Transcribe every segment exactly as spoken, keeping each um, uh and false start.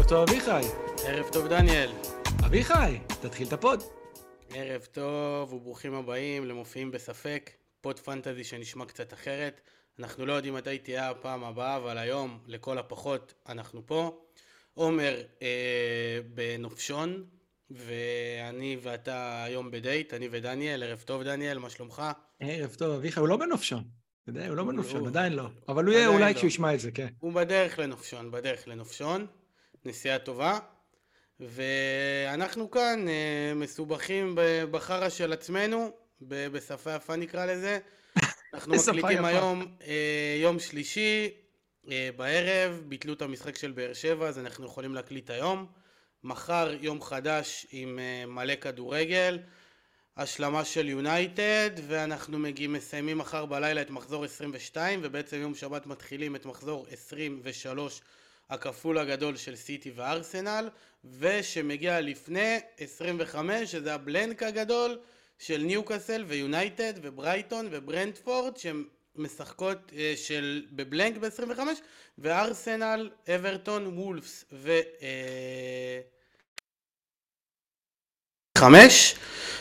טוב אביחי. ערב טוב דניאל. אביחי, תתחיל את הפוד. ערב טוב וברוכים הבאים למופיעים בספק, פוד פנטזי שנשמע קצת אחרת. אנחנו לא יודעים מתי תהיה הפעם הבאה, אבל היום לכל הפחות אנחנו פה. עומר אה, בנופשון, ואני ואתה היום בדייט, אני ודניאל. ערב טוב דניאל, מה שלומך? ערב טוב אביחי, הוא לא בנופשון. אתה יודע, הוא לא הוא- בנופשון, הוא- עדיין לא. אבל הוא יהיה עדיין אולי לא. כשהוא ישמע את זה, כן. הוא בדרך לנופשון, בדרך לנופשון, נסיעה טובה, ואנחנו כאן אה, מסובכים ב- בחרא של עצמנו, ב- בשפה יפה נקרא לזה. אנחנו בשפה מקליטים יפה. היום אה, יום שלישי אה, בערב, ביטלו את המשחק של באר שבע, אז אנחנו יכולים להקליט היום. מחר יום חדש עם אה, מלא כדורגל, השלמה של יונייטד, ואנחנו מגיעים, מסיימים מחר בלילה את מחזור עשרים ושתיים, ובעצם יום שבת מתחילים את מחזור עשרים ושלוש, הכפול הגדול של סיטי וארסנל, ושמגיע לפני עשרים וחמש, שזה הבלנק הגדול של ניוקאסל ויונייטד וברייטון וברנטפורד, שמשחקות אה, של בבלנק ב-עשרים וחמש, וארסנל, אברטון, וולפס ו... אה, חמש.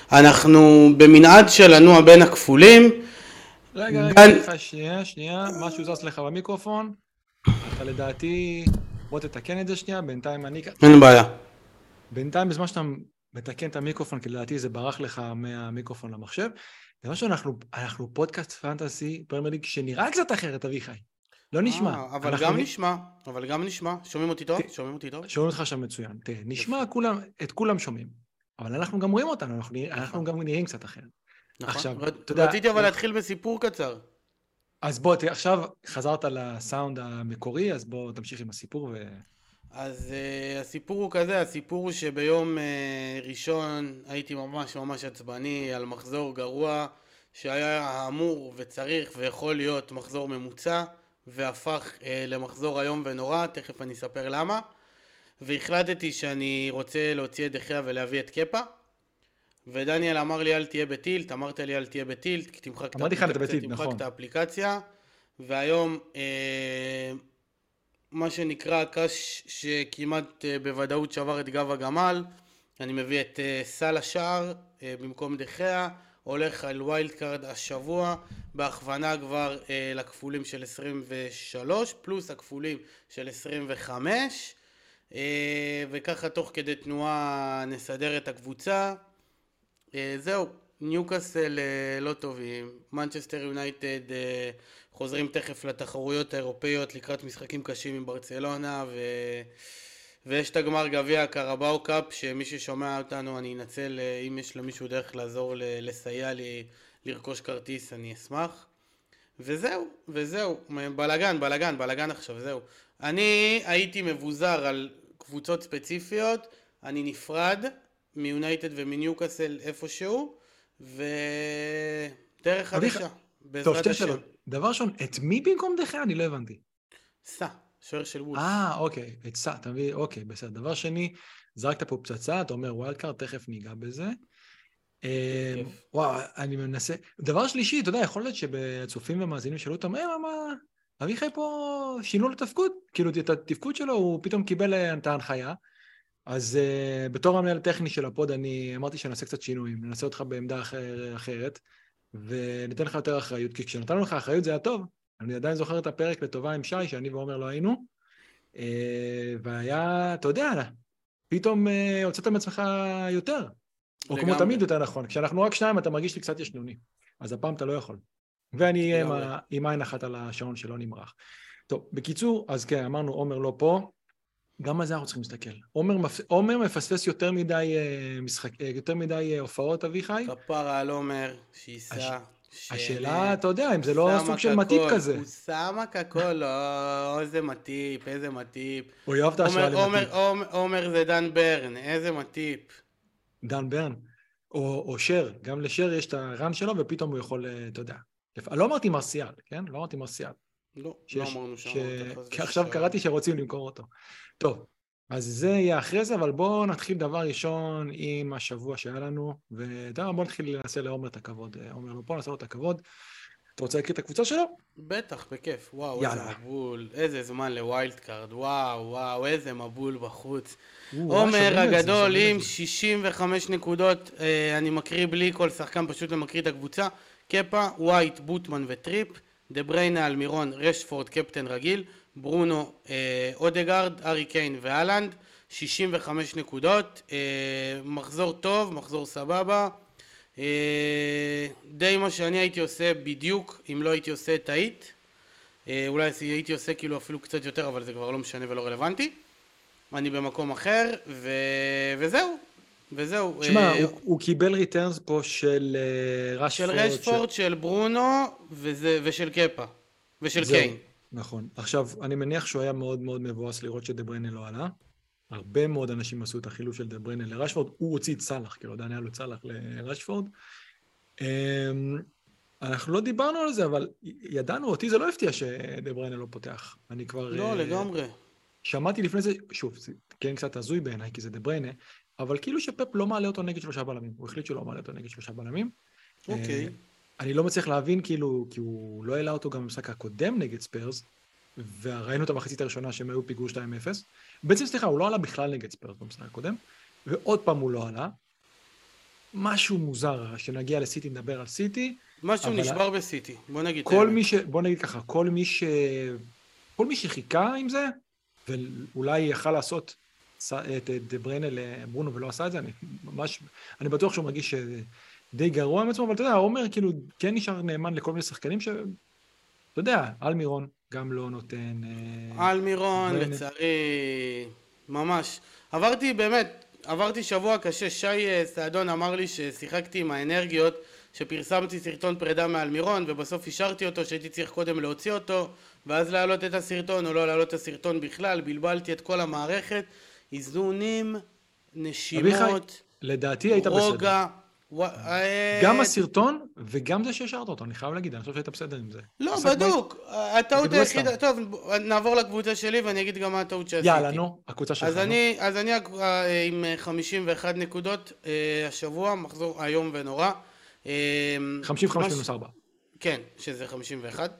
אנחנו במנעד של לנוע בין הכפולים. רגע, רגע, דן- אביחי, שנייה, שנייה, משהו זז לך במיקרופון. אתה לדעתי, בוא תתקן את זה שנייה, בינתיים אני... אין בעיה. בינתיים בזמן שאתה מתקן את המיקרופון, כי לדעתי זה ברח לך מהמיקרופון למחשב. דבר שאנחנו, אנחנו פודקאסט פנטסי, פרמייר ליג, שנראה קצת אחרת, אביחי. לא נשמע. אה, אבל אנחנו גם נ- נשמע, אבל גם נשמע. שומעים אותי טוב? ת- שומעים אותי טוב? שומעים אותך שם מצוין. תראה, נשמע כולם, את כולם שומעים. אבל אנחנו גם רואים אותנו, אנחנו, נרא- אנחנו נכון. גם נראים קצת אחרת. נכון. עכשיו, ר- אתה יודע, רציתי אבל אנחנו- להתחיל בסיפור קצר. אז בוא, תראה, עכשיו חזרת לסאונד המקורי, אז בוא תמשיך עם הסיפור ו... אז uh, הסיפור הוא כזה, הסיפור הוא שביום uh, ראשון הייתי ממש ממש עצבני על מחזור גרוע שהיה אמור וצריך ויכול להיות מחזור ממוצע והפך uh, למחזור היום ונורא, תכף אני אספר למה. והחלטתי שאני רוצה להוציא את דחיה ולהביא את קפה, ודניאל אמר לי אל תהיה בטילט, אמרת לי אל תהיה בטילט, כי תמחק, אמרתי לך, אתה בטילט, תמחק נכון. את האפליקציה, והיום אה, מה שנקרא קש שכמעט אה, בוודאות שבר את גב הגמל, אני מביא את אה, סל השער אה, במקום דחיה, הולך על ווילד קארד השבוע, בהכוונה כבר אה, לכפולים של עשרים ושלוש, פלוס הכפולים של עשרים וחמש, אה, וככה תוך כדי תנועה נסדר את הקבוצה. אה, זהו, ניוקאסל אה, לא טובים, מנצ'סטר יונייטד אה, חוזרים תכף לתחרויות האירופאיות לקראת משחקים קשים עם ברצלונה, ו... ויש את הגמר גביע קרבאו קאפ, שמי ששומע אותנו אני אנצל, אה, אם יש למישהו דרך לעזור ל... לסייע לי לרכוש כרטיס אני אשמח. וזהו, וזהו, בלגן, בלגן, בלגן עכשיו, זהו. אני הייתי מבוזר על קבוצות ספציפיות, אני נפרד מיונייטד ומניוקאסל איפשהו, ודרך אביחי, חדשה, טוב, בעזרת שתי השם. שאלות. דבר ראשון, את מי במקום דחיה? אני לא הבנתי. סע, שוער של וולף. אה, אוקיי, את סע, אתה מבין, אוקיי, בסדר. דבר שני, זרקת פה פצצה, אתה אומר ווילד קארד, תכף ניגע בזה. אה, כיף. וואו, אני מנסה... דבר שלישי, אתה יודע, יכול להיות שבצופים ומאזינים שאלו אותם, אה, מה, אביחי פה שינו לו תפקוד, כאילו את התפקוד שלו, הוא פתאום קיבל אה, את ההנחיה, אז uh, בתור המנהל הטכני של הפוד, אני אמרתי שנעשה קצת שינויים, ננסה אותך בעמדה אחר, אחרת, וניתן לך יותר אחריות, כי כשנתנו לך אחריות זה היה טוב, אני עדיין זוכר את הפרק לטובה עם שי, שאני ועומר לא היינו, uh, והיה, אתה יודע, פתאום uh, הוצאת מעצמך יותר, או כמו לגמרי. תמיד יותר נכון, כשאנחנו רק שניים אתה מרגיש לי קצת ישנוני, אז הפעם אתה לא יכול, ואני אהיה עם, לגמרי. ה- עם עין אחת על השעון שלא נמרח. טוב, בקיצור, אז כן, אמרנו, עומר לא פה, גם על זה אנחנו צריכים להסתכל. עומר, מפ... עומר מפספס יותר מדי uh, משחק, uh, יותר מדי uh, הופעות, אביחי. כפרה על עומר, שייסע. הש- ש... השאלה, אתה יודע, אם זה לא שמה סוג של מטיפ ככל, כזה. הוא שמה ככל, לא, איזה מטיפ, איזה מטיפ. הוא יאהב את ההשוואה עומר, למטיפ. עומר, עומר, עומר זה דן ברן, איזה מטיפ. דן ברן. או, או שר, גם לשר יש את הרן שלו, ופתאום הוא יכול, uh, אתה יודע. לפ... לא אמרתי מרסיאל, כן? לא אמרתי מרסיאל. לא, שיש, לא אמרנו שם. ש... כי עכשיו קראתי שרוצים למכור אותו. טוב, אז זה יהיה אחרי זה, אבל בואו נתחיל דבר ראשון עם השבוע שהיה לנו, ואתה יודע, בואו נתחיל לנסה לעומר את הכבוד. עומר לא פה, נעשה לו את הכבוד. אתה רוצה להכיר את הקבוצה שלו? בטח, בכיף. וואו, יאללה. איזה מבול, איזה זמן לווילד קארד, וואו, וואו, איזה מבול בחוץ. וואו, עומר שומעים את זה, הגדול שומעים עם את זה. שישים וחמש נקודות, אה, אני מקריא בלי כל שחקן, פשוט מקריא את הקבוצה. קפה, ווייט, בוטמן וטריפ, דה בריינה, אלמירון, רשפורד, קפטן רגיל, ברונו, אה, אודגרד, ארי קיין ואלנד, שישים וחמש נקודות, אה, מחזור טוב, מחזור סבבה. אה, די מה שאני הייתי עושה בדיוק, אם לא הייתי עושה טעית. אה, אולי הייתי עושה כאילו אפילו קצת יותר, אבל זה כבר לא משנה ולא רלוונטי. אני במקום אחר, ו... וזהו, וזהו. שמע, אה, הוא, הוא קיבל ריטרנס פה של אה, של רשפורד. רשפורד, של ברונו, וזה, ושל קפה, ושל זהו, קיין. נכון. עכשיו, אני מניח שהוא היה מאוד מאוד מבואס לראות שדבריינה לא עלה. הרבה מאוד אנשים עשו את החילוף של דבריינה לרשפורד. הוא הוציא את סלאח, כאילו עדיין היה לו סלאח לרשפורד. אמ, אנחנו לא דיברנו על זה, אבל ידענו, אותי זה לא הפתיע שדבריינה לא פותח. אני כבר... לא, אה, לגמרי. שמעתי לפני זה, שוב, זה כן קצת הזוי בעיניי, כי זה דבריינה, אבל כאילו שפפ לא מעלה אותו נגד שלושה בלמים. הוא החליט שהוא לא מעלה אותו נגד שלושה בלמים. אוקיי. אה, אני לא מצליח להבין, כאילו, כי הוא לא העלה אותו גם במשחק הקודם נגד ספרס, וראינו את המחצית הראשונה שהם היו פיגור שתיים אפס. בעצם, סליחה, הוא לא עלה בכלל נגד ספרס במשחק הקודם, ועוד פעם הוא לא עלה. משהו מוזר, שנגיע לסיטי, נדבר על סיטי. משהו אבל נשבר בסיטי, בוא נגיד. כל האמת. מי ש... בוא נגיד ככה, כל מי ש... כל מי שחיכה עם זה, ואולי יכל לעשות את דבריינה לברונו ולא עשה את זה, אני ממש... אני בטוח שהוא מרגיש די גרוע עם עצמו, אבל אתה יודע, עומר כאילו כן נשאר נאמן לכל מיני שחקנים ש... אתה יודע, אלמירון גם לא נותן... אלמירון, דבריינה. לצערי, ממש. עברתי באמת, עברתי שבוע קשה. שי אה, סעדון אמר לי ששיחקתי עם האנרגיות, שפרסמתי סרטון פרידה מאלמירון, ובסוף אישרתי אותו, שהייתי צריך קודם להוציא אותו, ואז להעלות את הסרטון או לא להעלות את הסרטון בכלל. בלבלתי את כל המערכת, איזונים, נשימות, אביחי, לדעתי היית בסדר. רוגע. ו... אה, גם הסרטון וגם זה שהשארת אותו, אני חייב להגיד, אני חושב שהיית בסדר עם זה. לא, עסק בדוק. הטעות נגד היחידה... ווסט טוב, נעבור לקבוצה שלי ואני אגיד גם מה הטעות שעשיתי. יאללה, נו, הקבוצה שלך, אז נו. אני, אז אני אה, עם חמישים ואחת נקודות אה, השבוע, מחזור היום ונורא. אה, חמישים וחמש מש- מינוס ארבע. כן, שזה חמישים ואחת.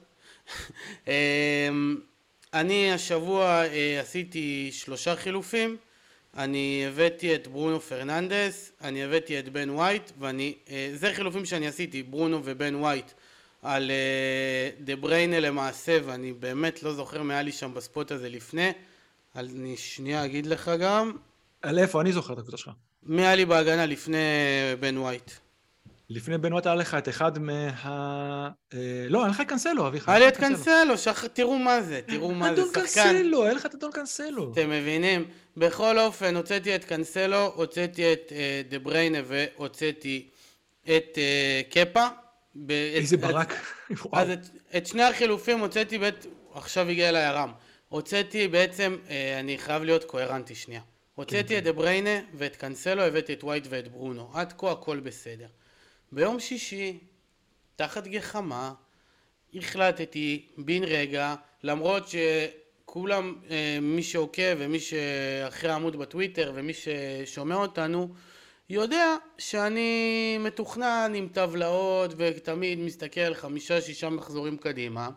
אה, אני השבוע אה, עשיתי שלושה חילופים. אני הבאתי את ברונו פרננדס, אני הבאתי את בן ווייט, ואני, אה, זה חילופים שאני עשיתי, ברונו ובן ווייט, על אה, דה בריינה למעשה, ואני באמת לא זוכר מה היה לי שם בספוט הזה לפני. אני שנייה אגיד לך גם, על איפה? אני זוכר את הקבוצה שלך. מי היה לי בהגנה לפני בן ווייט? לפני בן ווייט היה לך את אחד מה... אה, לא, היה לך קנסלו, אביחי. היה לי את קנסלו, שח... תראו מה זה, תראו מה זה, אדון שחקן. קנסלו, היה לך את אדון קנסלו. אתם מבינים? בכל אופן, הוצאתי את קנסלו, הוצאתי את אה, דה בריינה והוצאתי את אה, קפה. ב- איזה את- ברק. אז וואו. את, את שני החילופים הוצאתי, בית, עכשיו הגיע אליי הרם. הוצאתי בעצם, אה, אני חייב להיות קוהרנטי שנייה. הוצאתי את דה בריינה ואת קנסלו, הבאתי את ווייט ואת ברונו. עד כה הכל בסדר. ביום שישי, תחת גחמה, החלטתי בן רגע, למרות שכולם, אה, מי שעוקב ומי שאחרי העמוד בטוויטר ומי ששומע אותנו, יודע שאני מתוכנן עם טבלאות ותמיד מסתכל חמישה שישה מחזורים קדימה.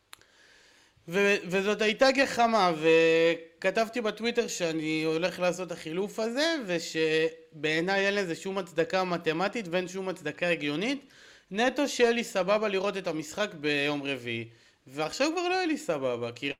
ו- וזאת הייתה גחמה, וכתבתי בטוויטר שאני הולך לעשות את החילוף הזה, ושבעיניי אין לזה שום הצדקה מתמטית ואין שום הצדקה הגיונית. נטו שיהיה לי סבבה לראות את המשחק ביום רביעי, ועכשיו כבר לא היה לי סבבה, כי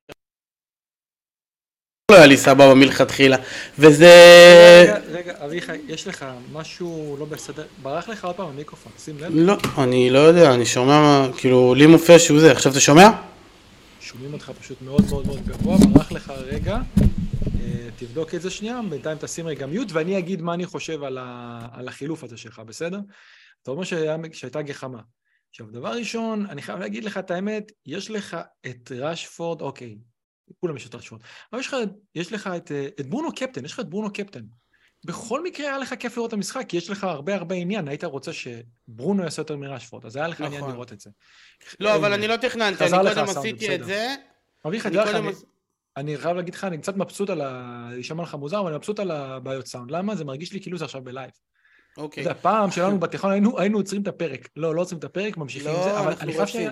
לא היה לי סבבה מלכתחילה, וזה... רגע, רגע, אביחי, יש לך משהו לא בסדר, ברח לך עוד פעם המיקרופון, שים לב. לא, אני לא יודע, אני שומע, כאילו, לי מופיע שהוא זה, עכשיו אתה שומע? שומעים אותך פשוט מאוד מאוד מאוד גבוה, ברח לך רגע, אה, תבדוק את זה שנייה, בינתיים תשים רגע מיוט, ואני אגיד מה אני חושב על, ה, על החילוף הזה שלך, בסדר? אתה אומר שהיה, שהייתה גחמה. עכשיו, דבר ראשון, אני חייב להגיד לך את האמת, יש לך את רשפורד, אוקיי, כולם יש את רשפורד, אבל יש לך, יש לך את, את ברונו קפטן, יש לך את ברונו קפטן. בכל מקרה היה לך כיף לראות את המשחק, כי יש לך הרבה הרבה עניין, היית רוצה שברונו יעשה יותר מרשפורד, אז היה לך נכון. עניין לראות את זה. לא, אבל אני לא תכננתי, חזר אני לך קודם הסאונד, עשיתי את בסדר. זה. אביחי, אני תדע לך, קודם אני, עש- אני חייב להגיד לך, אני קצת מבסוט על ה... יישמע לך מוזר, אבל אני מבסוט על הבעיות סאונד. למה? זה מרגיש לי כאילו זה עכשיו בלייב. אתה אוקיי. יודע, פעם שלנו בתיכון היינו, היינו עוצרים את הפרק. לא, לא עוצרים את הפרק, ממשיכים עם זה, לא, אבל אנחנו אני חייב ש... רוצים.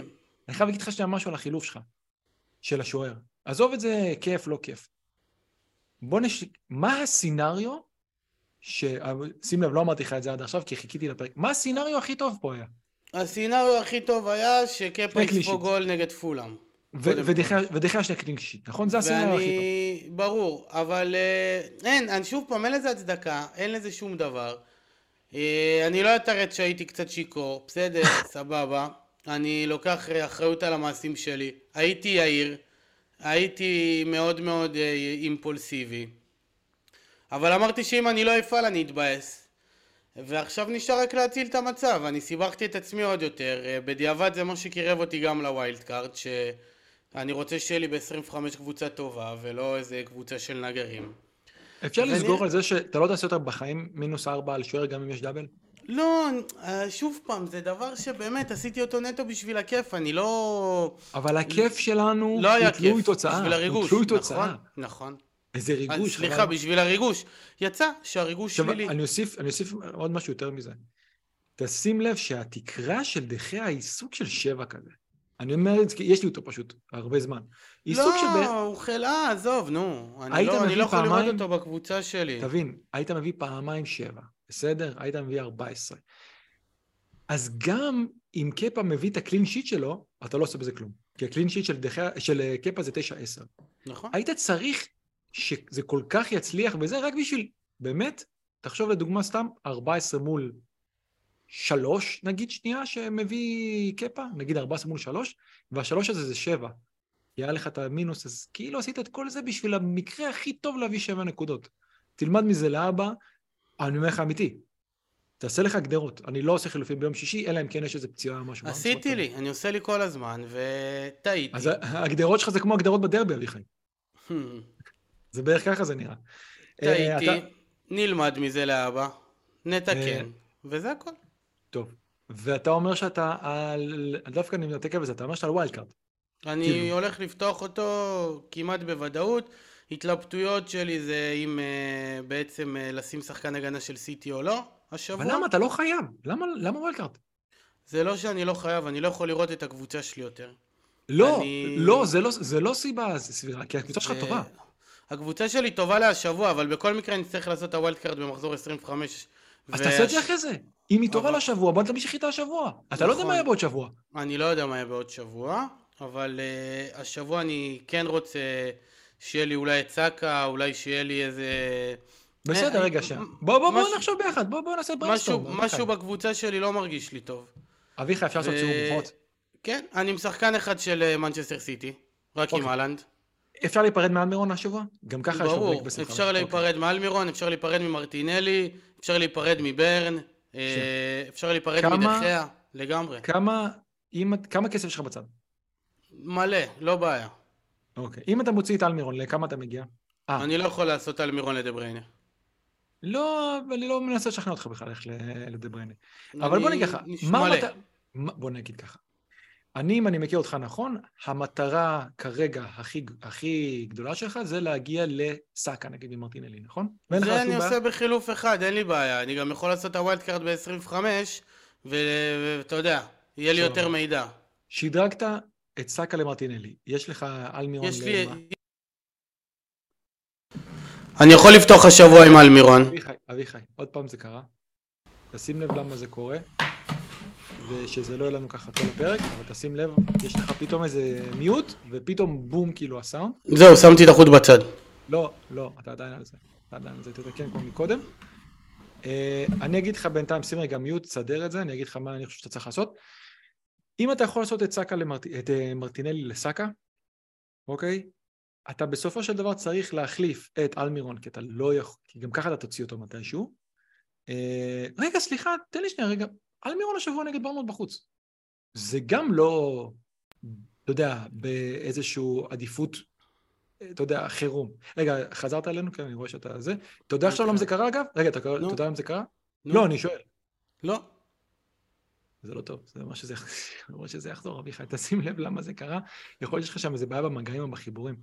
אני חייב להגיד לך שנייה משהו על החילוף שלך, של השוער. עזוב את זה כיף, לא כיף. בוא נש... מה הסינריו, ש... שים לב, לא אמרתי לך את זה עד עכשיו, כי חיכיתי לפרק. מה הסינריו הכי טוב פה היה? הסינריו הכי טוב היה שקפה יספוג גול נגד פולאם. ודחיה שני קלינשיט, נכון? זה הסינריו הכי טוב. ברור, אבל אין, אני שוב פעם, אין לזה הצדקה, אין לזה שום דבר. אני לא אתרץ שהייתי קצת שיקור, בסדר, סבבה. אני לוקח אחריות על המעשים שלי. הייתי יאיר, הייתי מאוד מאוד אימפולסיבי. אבל אמרתי שאם אני לא אפעל אני אתבאס. ועכשיו נשאר רק להציל את המצב. אני סיבכתי את עצמי עוד יותר. בדיעבד זה מה שקירב אותי גם לווילד קארד, שאני רוצה שיהיה לי ב-עשרים וחמש קבוצה טובה, ולא איזה קבוצה של נגרים. אפשר לסגור על זה שאתה לא תעשה אותה בחיים מינוס ארבע על שוער גם אם יש דאבל? לא, שוב פעם, זה דבר שבאמת עשיתי אותו נטו בשביל הכיף, אני לא... אבל הכיף שלנו לא היה הוא תלוי כיף, תוצאה. בשביל הריגוש, הוא תלוי תוצאה. נכון, נכון. איזה ריגוש. סליחה, אבל... בשביל הריגוש. יצא שהריגוש שב... שלילי. אני אוסיף, אני אוסיף עוד משהו יותר מזה. תשים לב שהתקרה של דחיה היא סוג של שבע כזה. אני אומר את זה, יש לי אותו פשוט, הרבה זמן. לא, שב... הוא חלה, עזוב, נו. אני לא, אני לא יכול לראות אותו בקבוצה שלי. תבין, היית מביא פעמיים שבע, בסדר? היית מביא ארבע עשרה. אז גם אם קפה מביא את הקלין שיט שלו, אתה לא עושה בזה כלום. כי הקלין שיט של, דחיה, של קפה זה תשע עשר. נכון. היית צריך שזה כל כך יצליח, וזה רק בשביל, באמת, תחשוב לדוגמה סתם, ארבע עשרה מול שלוש, נגיד שנייה, שמביא קפה, נגיד ארבע עשרה מול שלוש, והשלוש הזה זה שבע. יהיה לך את המינוס, אז כאילו עשית את כל זה בשביל המקרה הכי טוב להביא שבע נקודות. תלמד מזה לאבא, אני אומר לך אמיתי. תעשה לך גדרות, אני לא עושה חילופים ביום שישי, אלא אם כן יש איזה פציעה או משהו. עשיתי לי, אני עושה לי כל הזמן, וטעיתי. אז הגדרות שלך זה כמו הגדרות בדרבי, אביחי. זה בערך ככה זה נראה. טעיתי, נלמד מזה לאבא, נתקן, וזה הכל. טוב, ואתה אומר שאתה, דווקא אני מתעכב בזה, אתה אומר שאתה על ווילד קארד. אני הולך לפתוח אותו כמעט בוודאות. התלבטויות שלי זה אם בעצם לשים שחקן הגנה של סיטי או לא. השבוע. אבל למה? אתה לא חייב. למה, למה ווילד קארד? זה לא שאני לא חייב, אני לא יכול לראות את הקבוצה שלי יותר. לא, אני... לא, זה לא, זה לא סיבה סבירה, כי הקבוצה שלך זה... טובה. הקבוצה שלי טובה להשבוע, אבל בכל מקרה אני צריך לעשות את הווילד קארד במחזור עשרים וחמש. אז ו... תעשה את זה אחרי זה. אם היא טובה אבל... לשבוע, בוא תמשיך איתה השבוע. אתה נכון. לא יודע מה יהיה בעוד שבוע. אני לא יודע מה יהיה בעוד שבוע, אבל uh, השבוע אני כן רוצה שיהיה לי אולי את סאקה, אולי שיהיה לי איזה... בסדר, רגע שם. בוא, בוא, בוא נחשוב ביחד, בוא, בוא נעשה בריינסטורם. משהו בקבוצה שלי לא מרגיש לי טוב. אביחי, אפשר לעשות סיבוב מוחות? כן, אני עם שחקן אחד של מנצ'סטר סיטי, רק עם הלנד. אפשר להיפרד מאלמירון השבוע? גם ככה יש ברור, אפשר להיפרד מאלמירון, אפשר להיפרד ממרטינלי, אפשר להיפרד מברן, אפשר להיפרד מדחיה, לגמרי. כמה כסף יש לך בצד? מלא, לא בעיה. אוקיי, אם אתה מוציא את אלמירון, לכמה אתה מגיע? אני לא יכול לעשות אלמירון לדבריינה. לא, אני לא מנסה לשכנע אותך בכלל איך לדבריינה. אבל בוא נגיד ככה, בוא נגיד ככה. אני, אם אני מכיר אותך נכון, המטרה כרגע הכי, הכי גדולה שלך זה להגיע לסאקה, נגיד ממרטינלי, נכון? זה אני עושה בחילוף אחד, אין לי בעיה. אני גם יכול לעשות את הווילד קארד ב-עשרים וחמש, ואתה יודע, יהיה לי יותר מידע. שדרגת את סאקה למרטינלי. יש לך אלמירון למה? אני יכול לפתוח השבוע עם אלמירון. אביחי, אביחי, עוד פעם זה קרה. תשים לב למה זה קורה. ושזה לא יהיה לנו ככה כל הפרק, אבל תשים לב, יש לך פתאום איזה מיוט, ופתאום בום כאילו הסאונד. זהו, שמתי את החוט בצד. לא, לא, אתה עדיין על זה. אתה עדיין על זה, תתקן כמו מקודם. אני אגיד לך בינתיים, שים רגע מיוט, תסדר את זה, אני אגיד לך מה אני חושב שאתה צריך לעשות. אם אתה יכול לעשות את סאקה למרט... את מרטינלי לסאקה, אוקיי? אתה בסופו של דבר צריך להחליף את אלמירון, כי אתה לא יכול, כי גם ככה אתה תוציא אותו מתישהו. רגע, סליחה, תן לי שנייה, רגע. אלמירון השבוע נגד ברמות בחוץ. זה גם לא, אתה יודע, באיזשהו עדיפות, אתה יודע, חירום. רגע, חזרת אלינו? כן, אני רואה שאתה זה. אתה יודע עכשיו למה זה קרה, אגב? רגע, אתה יודע למה זה קרה? לא, אני שואל. לא. זה לא טוב, זה אומר שזה, אומר שזה יחזור, אביחי, תשים לב למה זה קרה. יכול להיות שיש לך שם איזה בעיה במגעים או בחיבורים.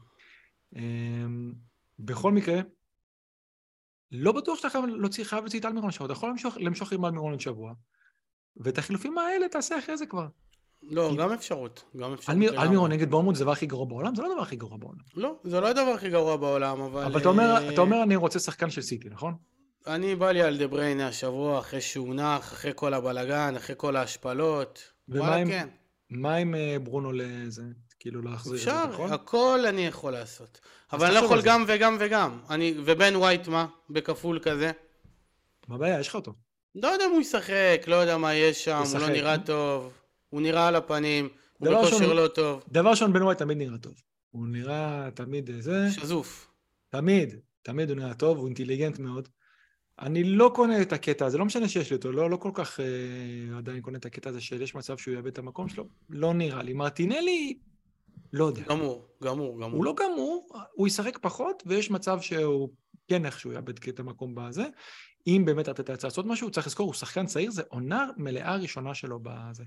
בכל מקרה, לא בטוח שאתה חייב להוציא את אלמירון שבוע, אתה יכול למשוך עם אלמירון שבוע, ואת החילופים האלה תעשה אחרי זה כבר. לא, כי גם אפשרות, גם אפשרות אלמיר- לגמרי. אלמירון נגד בורנמוט זה הדבר הכי גרוע בעולם? זה לא הדבר הכי גרוע בעולם. לא, זה לא הדבר הכי גרוע בעולם, אבל... אבל אתה אומר, אה, אתה אומר אני רוצה שחקן של סיטי, נכון? אני בא לי על דה בריינה השבוע, אחרי שהוא נח, אחרי כל הבלגן, אחרי כל ההשפלות. ומה וואלה, עם, כן. מה עם אה, ברונו לזה? כאילו להחזיר את זה, אפשר, אתה יכול? הכל אני יכול לעשות. אבל אני לא תחשוב יכול על זה. גם וגם וגם. אני, ובן ווייט מה? בכפול כזה. מה הבעיה? יש לך אותו. לא יודע אם הוא ישחק, לא יודע מה יש שם, הוא ישחק. לא נראה טוב, הוא נראה על הפנים, הוא דבר בכושר ראשון- לא טוב, דבר ראשון, בן ווייט תמיד נראה טוב. הוא נראה תמיד זה, שזוף. תמיד, תמיד הוא נראה טוב, הוא אינטליגנט מאוד. אני לא קונה את הקטע הזה, לא משנה שיש לי אותו, לא, לא כל כך אה, עדיין קונה את הקטע הזה שיש מצב שהוא יאבד את המקום שלו, לא נראה לי. מרטינלי, לא יודע. גמור, גמור, גמור. הוא לא גמור, הוא ישחק פחות, ויש מצב שהוא כן איכשהו יאבד את המקום בזה. אם באמת אתה תצא לעשות משהו, צריך לזכור, הוא שחקן צעיר, זה עונה מלאה ראשונה שלו בזה,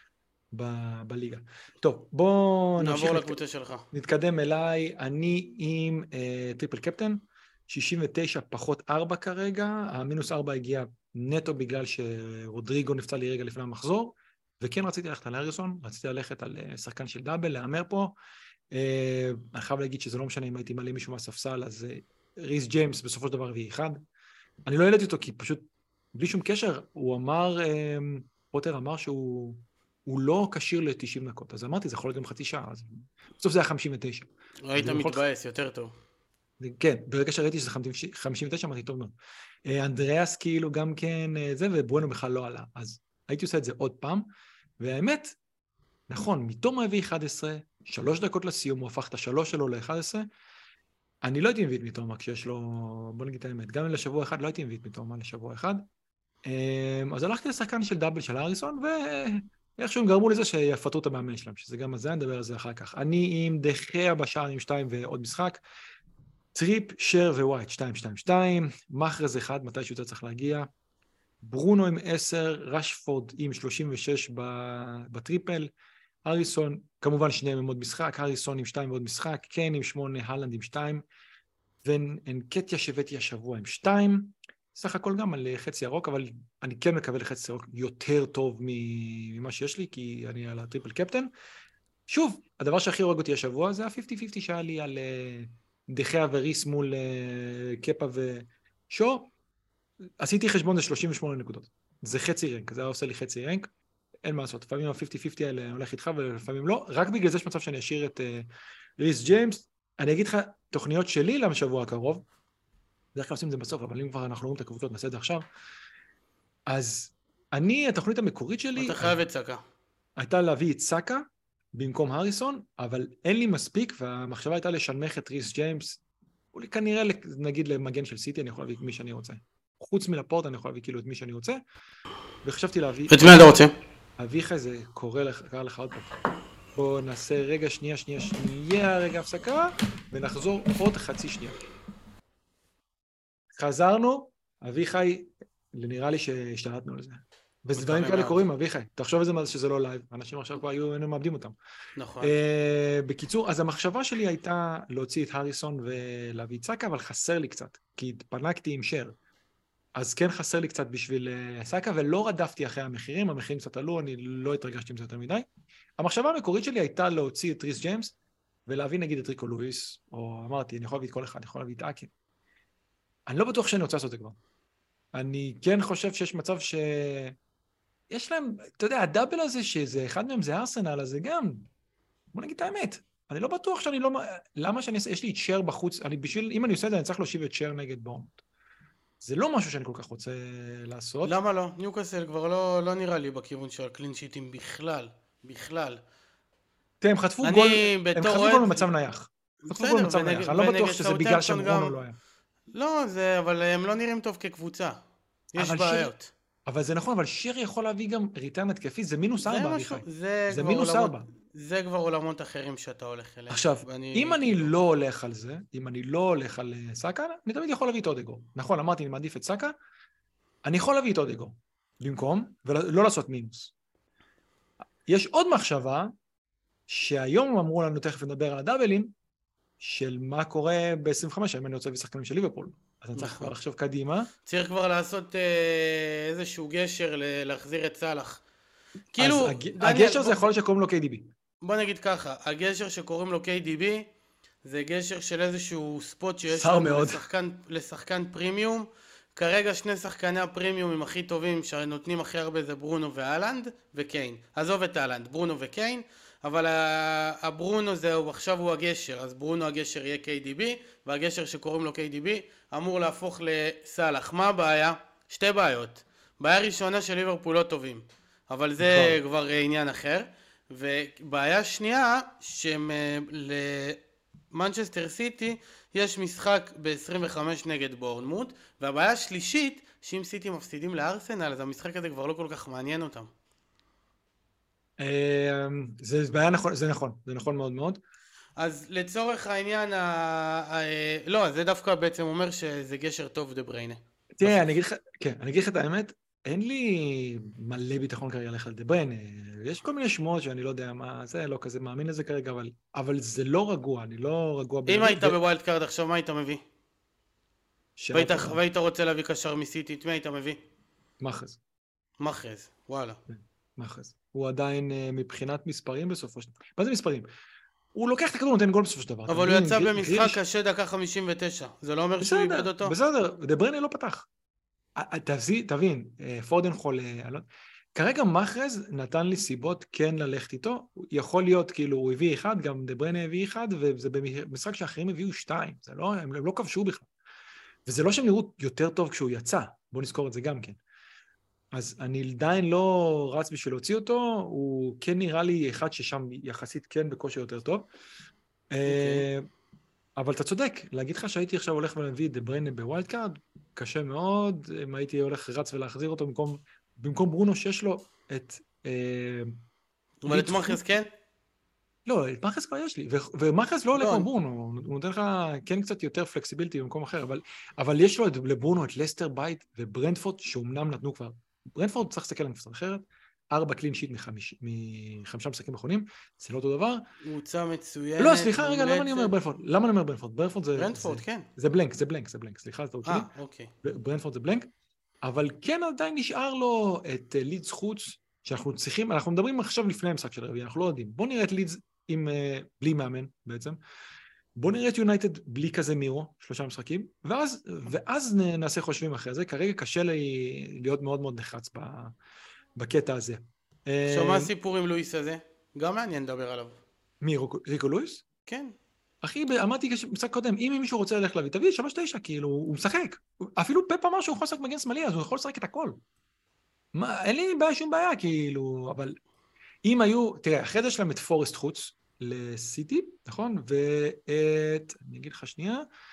ב- בליגה. טוב, בואו נמשיך, נעבור נת- לקבוצה שלך. נתקדם אליי, אני עם אה, טריפל קפטן, שישים ותשע פחות ארבע כרגע, המינוס ארבע הגיע נטו בגלל שרודריגו נפצע לי רגע לפני המחזור, וכן רציתי ללכת על אריסון, רציתי ללכת על אה, שחקן של דאבל, להאמר פה, אה, אני חייב להגיד שזה לא משנה אם הייתי מעלה מישהו מהספסל, אז אה, ריס ג'יימס בסופו של דבר רביעי אחד, אני לא העליתי אותו כי פשוט, בלי שום קשר, הוא אמר, אה, פוטר אמר שהוא הוא לא קשיר ל-תשעים דקות, אז אמרתי, זה יכול להיות גם חצי שעה, אז בסוף זה היה חמישים ותשע. ראית זה יכול- מתבאס, יותר טוב. כן, ברגע שראיתי שזה חמישים ותשע, אמרתי, טוב מאוד. אה, אנדריאס כאילו גם כן אה, זה, ובואנו בכלל לא עלה. אז הייתי עושה את זה עוד פעם, והאמת, נכון, מתום ה-וי אחת עשרה, שלוש דקות לסיום, הוא הפך את השלוש שלו ל-אחת עשרה, אני לא הייתי מביא את מתומה כשיש לו, בוא נגיד את האמת, גם לשבוע אחד לא הייתי מביא את מתומה לשבוע אחד. אה, אז הלכתי לשחקן של דאבל של אריסון, ואיכשהו הם גרמו לזה שיפטרו את המאמן שלהם, שזה גם הזה, נדבר על זה אחר כך. אני עם דחיה בשער עם שתיים ועוד משחק, טריפ, שר ווייט, שתיים, שתיים, שתיים, מחרז אחד, מתי שהוא צריך להגיע, ברונו עם עשר, רשפורד עם שלושים ושש בטריפל, אריסון, כמובן שניהם עם עוד משחק, אריסון עם שתיים ועוד משחק, קן עם שמונה, הלנד עם שתיים, ואנקטיה שהבאתי השבוע עם שתיים, סך הכל גם על חצי ירוק, אבל אני כן מקווה לחצי ירוק יותר טוב ממה שיש לי, כי אני על הטריפל קפטן. שוב, הדבר שהכי הורג אותי השבוע זה ה-חמישים חמישים שהיה לי על דחיה וריס מול קפה ושו. עשיתי חשבון זה שלושים ושמונה נקודות. זה חצי רנק, זה היה עושה לי חצי רנק. אין מה לעשות, לפעמים ה-חמישים חמישים האלה הולך איתך ולפעמים לא. רק בגלל זה יש מצב שאני אשאיר את ריס ג'יימס. אני אגיד לך, תוכניות שלי לשבוע הקרוב, בדרך כלל עושים את זה בסוף, אבל אם כבר אנחנו רואים את הקבוצות, נעשה את זה עכשיו. אז אני, התוכנית המקורית שלי... אתה חייב את סקה. הייתה להביא את סאקה במקום הריסון, אבל אין לי מספיק, והמחשבה הייתה לשנמך את ריס ג'יימס, הוא כנראה, נגיד, למגן של סיטי, אני יכול להביא את מי שאני רוצה. חוץ מלפורט, אני יכול להביא כאילו את מי שאני רוצה, וחשבתי להביא... את מי אתה רוצה? אביך זה קורא לך, קרא לך עוד פעם. בואו נעשה רגע, שנייה, שנייה, שנייה, רגע הפסקה, ונחזור עוד חצי שנייה. חזרנו, אביחי, נראה לי שהשתלטנו על זה. וזה דברים כאלה קורים, אביחי. תחשוב על זה מה זה שזה לא לייב. אנשים עכשיו כבר היו, היינו מאבדים אותם. נכון. בקיצור, אז המחשבה שלי הייתה להוציא את הריסון ולהביא את סאקה, אבל חסר לי קצת, כי התפנקתי עם שר. אז כן חסר לי קצת בשביל סאקה, ולא רדפתי אחרי המחירים, המחירים קצת עלו, אני לא התרגשתי עם זה יותר מדי. המחשבה המקורית שלי הייתה להוציא את ריס ג'יימס, ולהביא נגיד את ריקו לואיס, או אמרתי, אני יכול להביא את כל אחד, אני יכול להביא את אקי. אני לא בטוח שאני רוצה לעשות את זה כבר. אני כן חושב שיש מצב ש... יש להם, אתה יודע, הדאבל הזה, שזה אחד מהם זה ארסנל, אז זה גם, בוא נגיד את האמת, אני לא בטוח שאני לא... למה שאני אעשה, יש לי את שר בחוץ, אני בשביל, אם אני עושה את זה, אני צריך להושיב את שר נגד בורנמוט. זה לא משהו שאני כל כך רוצה לעשות. למה לא? ניוקאסל כבר לא, לא נראה לי בכיוון של הקלין שיטים בכלל, בכלל. תראה, הם חטפו גול, הם חטפו גול במצב נייח. חטפו גול במצב נייח, אני לא בטוח שזה בגלל שברונו לא היה. לא, זה, אבל הם לא נראים טוב כקבוצה. יש בעיות. אבל זה נכון, אבל שיר יכול להביא גם ריטרן התקפי, זה מינוס ארבע, אביחי. זה מינוס עולמות, ארבע. זה כבר עולמות אחרים שאתה הולך אליהם. עכשיו, ואני... אם אני לא הולך על זה, אם אני לא הולך על סאקה, אני תמיד יכול להביא את אודגור. נכון, אמרתי, אני מעדיף את סאקה, אני יכול להביא את אודגור במקום, ולא לעשות מינוס. יש עוד מחשבה, שהיום אמרו לנו, תכף נדבר על הדאבלים, של מה קורה ב-עשרים וחמש, אם אני רוצה להביא שחקנים של ליברפול. אז אני צריך כבר לחשוב קדימה. צריך כבר לעשות אה, איזשהו גשר להחזיר את סלאח. אז כאילו, הג... דניאל, הגשר זה בוא, יכול להיות שקוראים לו קיי די בי. בוא נגיד ככה, הגשר שקוראים לו קיי די בי, זה גשר של איזשהו ספוט שיש צר לנו מאוד. לשחקן, לשחקן פרימיום. כרגע שני שחקני הפרימיומים הכי טובים שנותנים הכי הרבה זה ברונו ואלנד וקיין. עזוב את אלנד, ברונו וקיין, אבל הברונו זהו, עכשיו הוא הגשר, אז ברונו הגשר יהיה קיי די בי, והגשר שקוראים לו קיי די בי אמור להפוך לסלח. מה הבעיה? שתי בעיות. בעיה ראשונה של ליברפול לא טובים, אבל זה נכון. כבר עניין אחר. ובעיה שנייה, שלמנצ'סטר סיטי יש משחק ב-עשרים וחמש נגד בורנמוט, והבעיה השלישית, שאם סיטי מפסידים לארסנל, אז המשחק הזה כבר לא כל כך מעניין אותם. זה בעיה נכון, זה נכון, זה נכון מאוד מאוד. אז לצורך העניין, ה... ה... לא, זה דווקא בעצם אומר שזה גשר טוב דה בריינה. תראה, אני אגיד לך, כן, אני אגיד לך את האמת, אין לי מלא ביטחון כרגע ללכת על דה בריינה. יש כל מיני שמועות שאני לא יודע מה, זה לא כזה מאמין לזה כרגע, אבל, אבל זה לא רגוע, אני לא רגוע. אם היית ו... בווילד קארד עכשיו, מה היית מביא? והיית, והיית רוצה להביא קשר מסיטי, את מי היית מביא? מחז. מחז, וואלה. מחז. הוא עדיין מבחינת מספרים בסופו של דבר. מה זה מספרים? הוא לוקח את הכדור ונותן גול בסופו של דבר. אבל הוא יצא במשחק קשה דקה חמישים ותשע. זה לא אומר שהוא איבד אותו? בסדר, דה בריינה לא פתח. תבין, פורדן חולה. כרגע מחרז נתן לי סיבות כן ללכת איתו. יכול להיות כאילו הוא הביא אחד, גם דה בריינה הביא אחד, וזה במשחק שאחרים הביאו שתיים. זה לא, הם לא כבשו בכלל. וזה לא שהם נראו יותר טוב כשהוא יצא. בוא נזכור את זה גם כן. אז אני עדיין לא רץ בשביל להוציא אותו, הוא כן נראה לי אחד ששם יחסית כן בכושר יותר טוב. Okay. אבל אתה צודק, להגיד לך שהייתי עכשיו הולך ולהביא את דה בריינה בווילד קארד, קשה מאוד, אם הייתי הולך רץ ולהחזיר אותו במקום, במקום ברונו שיש לו את... אבל את מחרז כן? לא, את מחרז כבר יש לי, ומחרז לא עולה כמו ברונו, הוא נותן לך כן קצת יותר פלקסיביליטי במקום אחר, אבל, אבל יש לו לברונו את לסטר בייט וברנדפורד, שאומנם נתנו כבר, ברנדפורד צריך לסתכל על קבוצה אחרת, ארבע קלין שיט מחמישה משחקים אחרונים, זה לא אותו דבר. קבוצה מצוינת. לא, סליחה, רגע, למה אני אומר ברנדפורד? למה אני אומר ברנדפורד? ברנדפורד זה... ברנדפורד, כן. זה בלנק, זה בלנק, זה בלנק, סליחה, זה טעות שלי. אה, אוקיי. ברנדפורד זה בלנק, אבל כן עדיין נשאר לו את לידס חוץ, שאנחנו צריכים, אנחנו מדברים עכשיו לפני המשחק של הרביעי, אנחנו לא יודעים. בוא נראה את לידס עם, בלי מאמן בעצם. בוא נראה את יונייטד בלי כזה מירו, שלושה משחקים, ואז, ואז נעשה חושבים אחרי זה. כרגע קשה לי להיות מאוד מאוד נחרץ בקטע הזה. עכשיו, מה הסיפור עם לואיס הזה? גם מעניין לדבר עליו. מי, ריקו לואיס? כן. אחי, אמרתי במשחק קודם, אם מישהו רוצה ללכת להביא, תביא שלוש תשע, כאילו, הוא משחק. אפילו פפ אמר שהוא יכול לשחק מגן שמאלי, אז הוא יכול לשחק את הכל. מה, אין לי בעיה, שום בעיה, כאילו, אבל אם היו, תראה, אחרי זה שלהם את פורסט חוץ לסיטי, נכון? ואת, אני אגיד לך שנייה,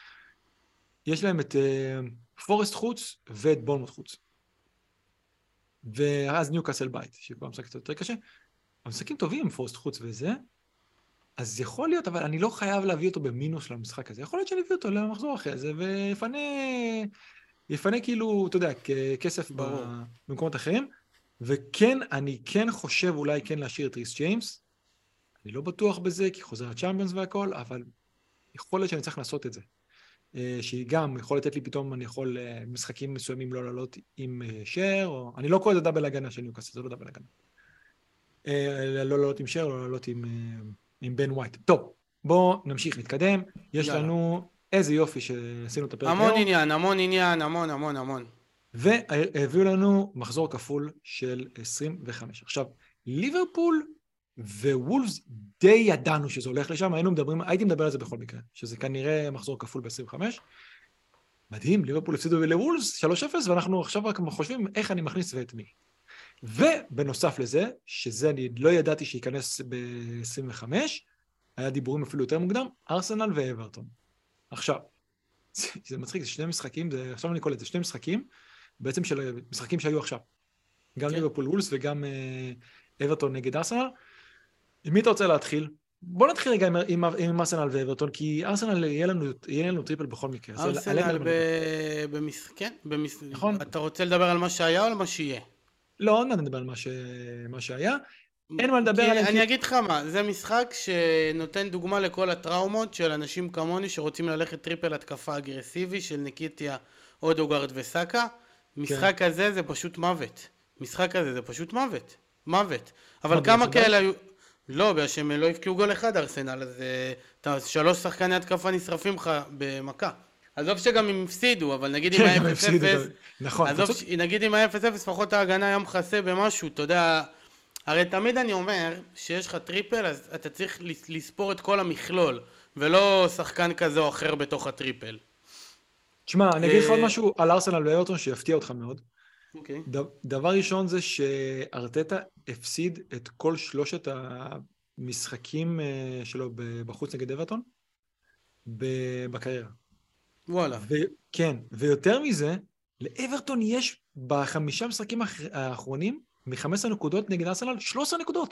יש להם את פורסט חוץ ואת בורנמוט חוץ. ואז ניוקאסל בית, שכבר משחק קצת יותר קשה. המשחקים טובים, פורסט חוץ וזה, אז יכול להיות, אבל אני לא חייב להביא אותו במינוס למשחק הזה. יכול להיות שאני אביא אותו למחזור אחרי זה, ויפנה, יפנה כאילו, אתה יודע, כסף במקומות אחרים. וכן, אני כן חושב אולי כן להשאיר את ריס ג'יימס. אני לא בטוח בזה, כי חוזר הצ'אמפיונס והכל, אבל יכול להיות שאני צריך לעשות את זה. שהיא גם יכול לתת לי פתאום, אני יכול משחקים מסוימים לא לעלות עם שר, או... אני לא קורא את הדאבל הגנה של ניוקאסל, זה לא דאבל הגנה. לא לעלות עם שר, לא לעלות עם... עם בן ווייט. טוב, בואו נמשיך להתקדם. יש יאללה. לנו איזה יופי שעשינו את הפרק המון היום. עניין, המון עניין, המון, המון, המון. והביאו לנו מחזור כפול של עשרים וחמש. עכשיו, ליברפול ווולפס די ידענו שזה הולך לשם, היינו מדברים, הייתי מדבר על זה בכל מקרה, שזה כנראה מחזור כפול ב-עשרים וחמש. מדהים, ליברפול הפסידו לוולפס שלוש אפס, ואנחנו עכשיו רק חושבים איך אני מכניס ואת מי. ובנוסף לזה, שזה אני לא ידעתי שייכנס ב-עשרים וחמש, היה דיבורים אפילו יותר מוקדם, ארסנל ואברטון. עכשיו, זה מצחיק, זה שני משחקים, זה, עכשיו אני קורא את זה, שני משחקים, בעצם של משחקים שהיו עכשיו. גם ליברפול וולפס וגם אברטון נגד ארסנל. עם מי אתה רוצה להתחיל? בוא נתחיל רגע עם, עם, עם ארסנל ואברטון, כי ארסנל יהיה לנו, יהיה לנו טריפל בכל מקרה. ארסנל במשחק, כן? נכון. אתה רוצה לדבר על מה שהיה או על מה שיהיה? לא, עוד מעט נדבר על מה, ש... מה שהיה. אין מה לדבר עליהם. אני אגיד לך מה, זה משחק שנותן דוגמה לכל הטראומות של אנשים כמוני שרוצים ללכת טריפל התקפה אגרסיבי של ניקיטיה, אודוגרד וסאקה. משחק הזה זה פשוט מוות. משחק הזה זה פשוט מוות. מוות. אבל כמה כאלה היו... לא, בגלל שהם לא הבקיעו גול אחד ארסנל, אז אתה שלוש שחקני התקפה נשרפים לך במכה. עזוב שגם הם הפסידו, אבל נגיד אם היה אפס אפס, נכון, עזוב, נגיד אם היה אפס אפס, לפחות ההגנה היה מכסה במשהו, אתה יודע, הרי תמיד אני אומר שיש לך טריפל, אז אתה צריך לספור את כל המכלול, ולא שחקן כזה או אחר בתוך הטריפל. תשמע, אני אגיד לך עוד משהו על ארסנל ואברטון שיפתיע אותך מאוד. אוקיי. דבר ראשון זה שארטטה הפסיד את כל שלושת המשחקים שלו בחוץ נגד אברטון בקריירה. וואלה. כן, ויותר מזה, לאברטון יש בחמישה משחקים האחרונים, מ-חמש עשרה נקודות נגד ארסנל, שלוש עשרה נקודות.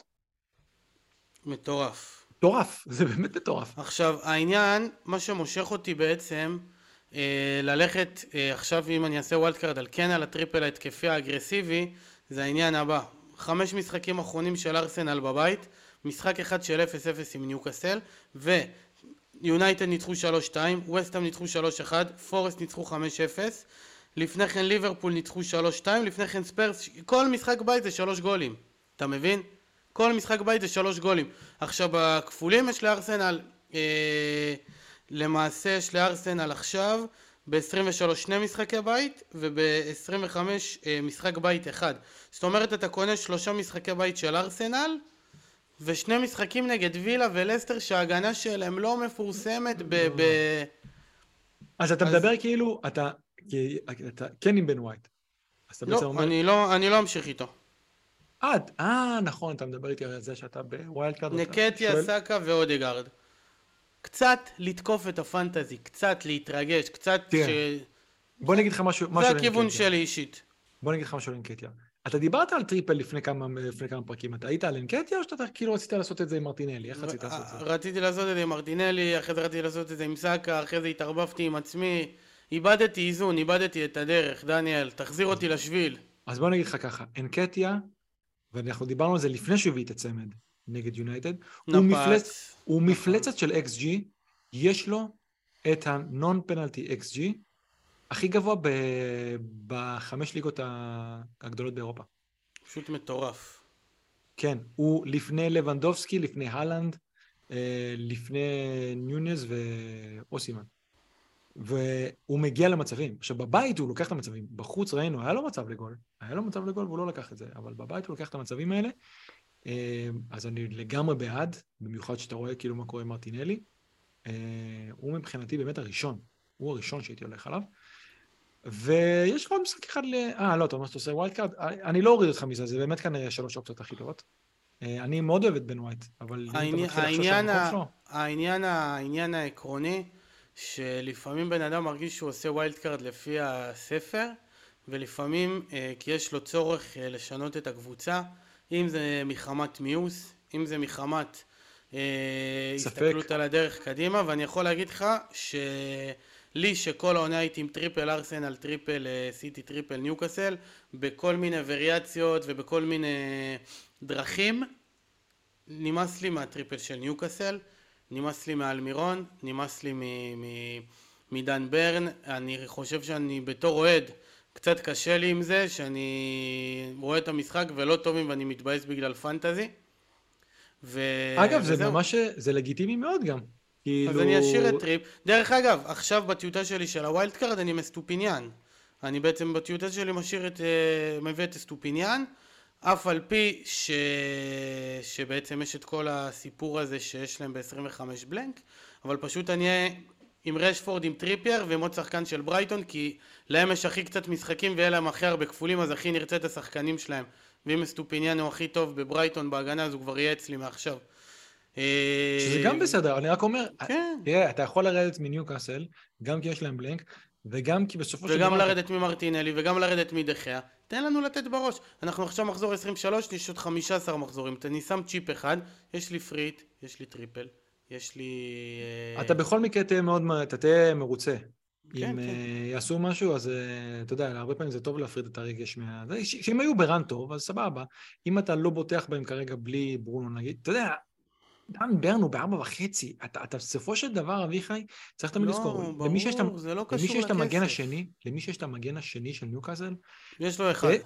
מטורף. מטורף, זה באמת מטורף. עכשיו, העניין, מה שמושך אותי בעצם, אה, ללכת, אה, עכשיו אם אני אעשה וולד קארד על כן על הטריפל ההתקפי האגרסיבי, זה העניין הבא. חמש משחקים אחרונים של ארסנל בבית, משחק אחד של אפס אפס עם ניוקאסל, ו... יונייטד ניצחו שלוש שתיים, ווסטהאם ניצחו שלוש אחת, פורסט ניצחו חמש אפס, לפני כן ליברפול ניצחו שלוש שתיים, לפני כן ספרס, כל משחק בית זה שלוש גולים, אתה מבין? כל משחק בית זה שלוש גולים. עכשיו בכפולים יש לארסנל, אה, למעשה יש לארסנל עכשיו ב-עשרים ושלוש שני משחקי בית וב-עשרים וחמש אה, משחק בית אחד. זאת אומרת אתה קונה שלושה משחקי בית של ארסנל, ושני משחקים נגד וילה ולסטר שההגנה שלהם לא מפורסמת ב... ב... אז אתה מדבר כאילו, אתה כן עם בן ווייט. לא, אני לא, אני לא אמשיך איתו. אה, אה, נכון, אתה מדבר איתי על זה שאתה בווילד קארד. נקטיה, סאקה ואודגארד. קצת לתקוף את הפנטזי, קצת להתרגש, קצת ש... בוא נגיד לך משהו... זה הכיוון שלי אישית. בוא נגיד לך משהו על נקטיה. אתה דיברת על טריפל לפני כמה, לפני כמה פרקים, אתה היית על אנקטיה או שאתה כאילו רצית לעשות את זה עם מרטינלי? איך רצית לעשות את זה? רציתי לעשות את זה עם מרטינלי, אחרי זה רציתי לעשות את זה עם סאקה, אחרי זה התערבבתי עם עצמי, איבדתי איזון, איבדתי את הדרך, דניאל, תחזיר אותי לשביל. אז בוא נגיד לך ככה, אנקטיה, ואנחנו דיברנו על זה לפני שהוא הביא את הצמד נגד יונייטד, הוא מפלצת של אקס ג'י, יש לו את הנון פנלטי אקס ג'י, הכי גבוה ב... בחמש ליגות הגדולות באירופה. פשוט מטורף. כן, הוא לפני לבנדובסקי, לפני הלנד, לפני ניונז ואוסימן. והוא מגיע למצבים. עכשיו, בבית הוא לוקח את המצבים. בחוץ ראינו, היה לו מצב לגול. היה לו מצב לגול והוא לא לקח את זה. אבל בבית הוא לוקח את המצבים האלה. אז אני לגמרי בעד, במיוחד שאתה רואה כאילו מה קורה עם מרטינלי. הוא מבחינתי באמת הראשון. הוא הראשון שהייתי הולך עליו. ויש עוד משחק אחד ל... אה, לא, אתה אומר שאתה עושה ווילד קארד? אני לא אוריד אותך מזה, זה באמת כנראה שלוש אופציות הכי טובות. אני מאוד אוהב את בן ווייט, אבל... העניין העקרוני, שלפעמים בן אדם מרגיש שהוא עושה ווילד קארד לפי הספר, ולפעמים כי יש לו צורך לשנות את הקבוצה, אם זה מחמת מיוס, אם זה מחמת הסתכלות על הדרך קדימה, ואני יכול להגיד לך ש... לי שכל העונה הייתי עם טריפל ארסנל, טריפל סיטי, טריפל ניוקאסל, בכל מיני וריאציות ובכל מיני דרכים. נמאס לי מהטריפל של ניוקאסל, נמאס לי מאלמירון, נמאס לי מדן ברן. אני חושב שאני בתור אוהד, קצת קשה לי עם זה, שאני רואה את המשחק ולא טובים ואני מתבאס בגלל פנטזי. אגב, זה ממש, זה לגיטימי מאוד גם. אז אני אשאיר את טריפ. דרך אגב, עכשיו בטיוטה שלי של הווילד קארד אני מסטופיניאן. אני בעצם בטיוטה שלי משאיר את, מביא את סטופיניאן, אף על פי ש... שבעצם יש את כל הסיפור הזה שיש להם ב-עשרים וחמש בלנק, אבל פשוט אני אהיה עם רשפורד, עם טריפייר ועם עוד שחקן של ברייטון, כי להם יש הכי קצת משחקים ויהיה להם הכי הרבה כפולים, אז הכי נרצה את השחקנים שלהם. ואם סטופיניאן הוא הכי טוב בברייטון בהגנה, אז הוא כבר יהיה אצלי מעכשיו. שזה גם בסדר, אני רק אומר, תראה, אתה יכול לרדת מניוקאסל, גם כי יש להם בלנק, וגם כי בסופו של דבר... וגם לרדת ממרטינלי, וגם לרדת מדחיה. תן לנו לתת בראש. אנחנו עכשיו מחזור עשרים ושלוש, יש עוד חמישה עשר מחזורים. אני שם צ'יפ אחד, יש לי פריט, יש לי טריפל, יש לי... אתה בכל מקרה תהיה מאוד, אתה תהיה מרוצה. אם יעשו משהו, אז אתה יודע, הרבה פעמים זה טוב להפריד את הרגש מה... שאם היו ברן טוב, אז סבבה. אם אתה לא בוטח בהם כרגע בלי ברונו, נגיד, אתה יודע, דן ברן הוא בארבע וחצי, אתה בסופו של דבר, אביחי, צריך תמיד לזכור, למי שיש את המגן השני, למי שיש את המגן השני של ניוקאסל, יש לו אחד.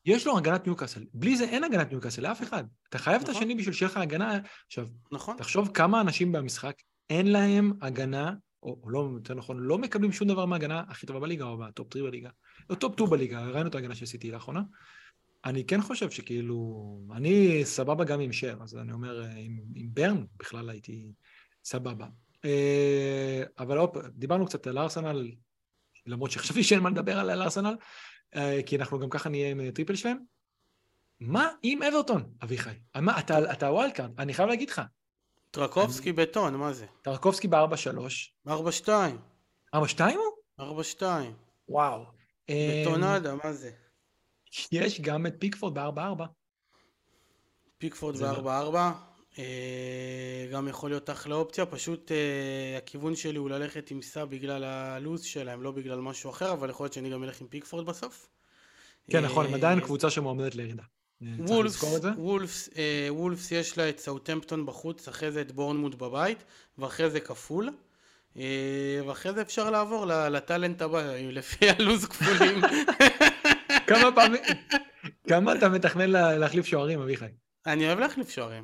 יש לו הגנת ניוקאסל. בלי זה אין הגנת ניוקאסל לאף אחד. אתה חייב נכון. את השני בשביל שיהיה לך הגנה. עכשיו, נכון. תחשוב כמה אנשים במשחק אין להם הגנה, או, או לא, יותר נכון, לא מקבלים שום דבר מההגנה הכי טובה בליגה, או בטופ שלוש בליגה. או טופ שתיים בליגה, ראינו את ההגנה שעשיתי לאחרונה. אני כן חושב שכאילו, אני סבבה גם עם שר, אז אני אומר, עם, עם ברן בכלל הייתי סבבה. אבל אופ, דיברנו קצת על ארסנל, למרות שחשבתי שאין מה לדבר על ארסנל, כי אנחנו גם ככה נהיה עם טריפל שלהם. מה עם אברטון, אביחי? מה, אתה, אתה ווילד קארד, אני חייב להגיד לך. טרקובסקי בטון, מה זה? טרקובסקי ב-ארבע שלוש. ארבע שתיים. ארבע שתיים הוא? ארבע שתיים. וואו. בטונדה, מה זה? יש גם את פיקפורד ב-ארבע ארבע. פיקפורד ב-ארבע ארבע. גם יכול להיות אחלה אופציה, פשוט הכיוון שלי הוא ללכת עם סע בגלל הלוז שלהם, לא בגלל משהו אחר, אבל יכול להיות שאני גם אלך עם פיקפורד בסוף. כן, נכון, הם עדיין קבוצה שמועמדת לירידה. וולפס, וולפס יש לה את סאוטהמפטון בחוץ, אחרי זה את בורנמוט בבית, ואחרי זה כפול, ואחרי זה אפשר לעבור לטלנט הבא, לפי הלוז כפולים. כמה פעמים, כמה אתה מתכנן להחליף שוערים, אביחי? אני אוהב להחליף שוערים.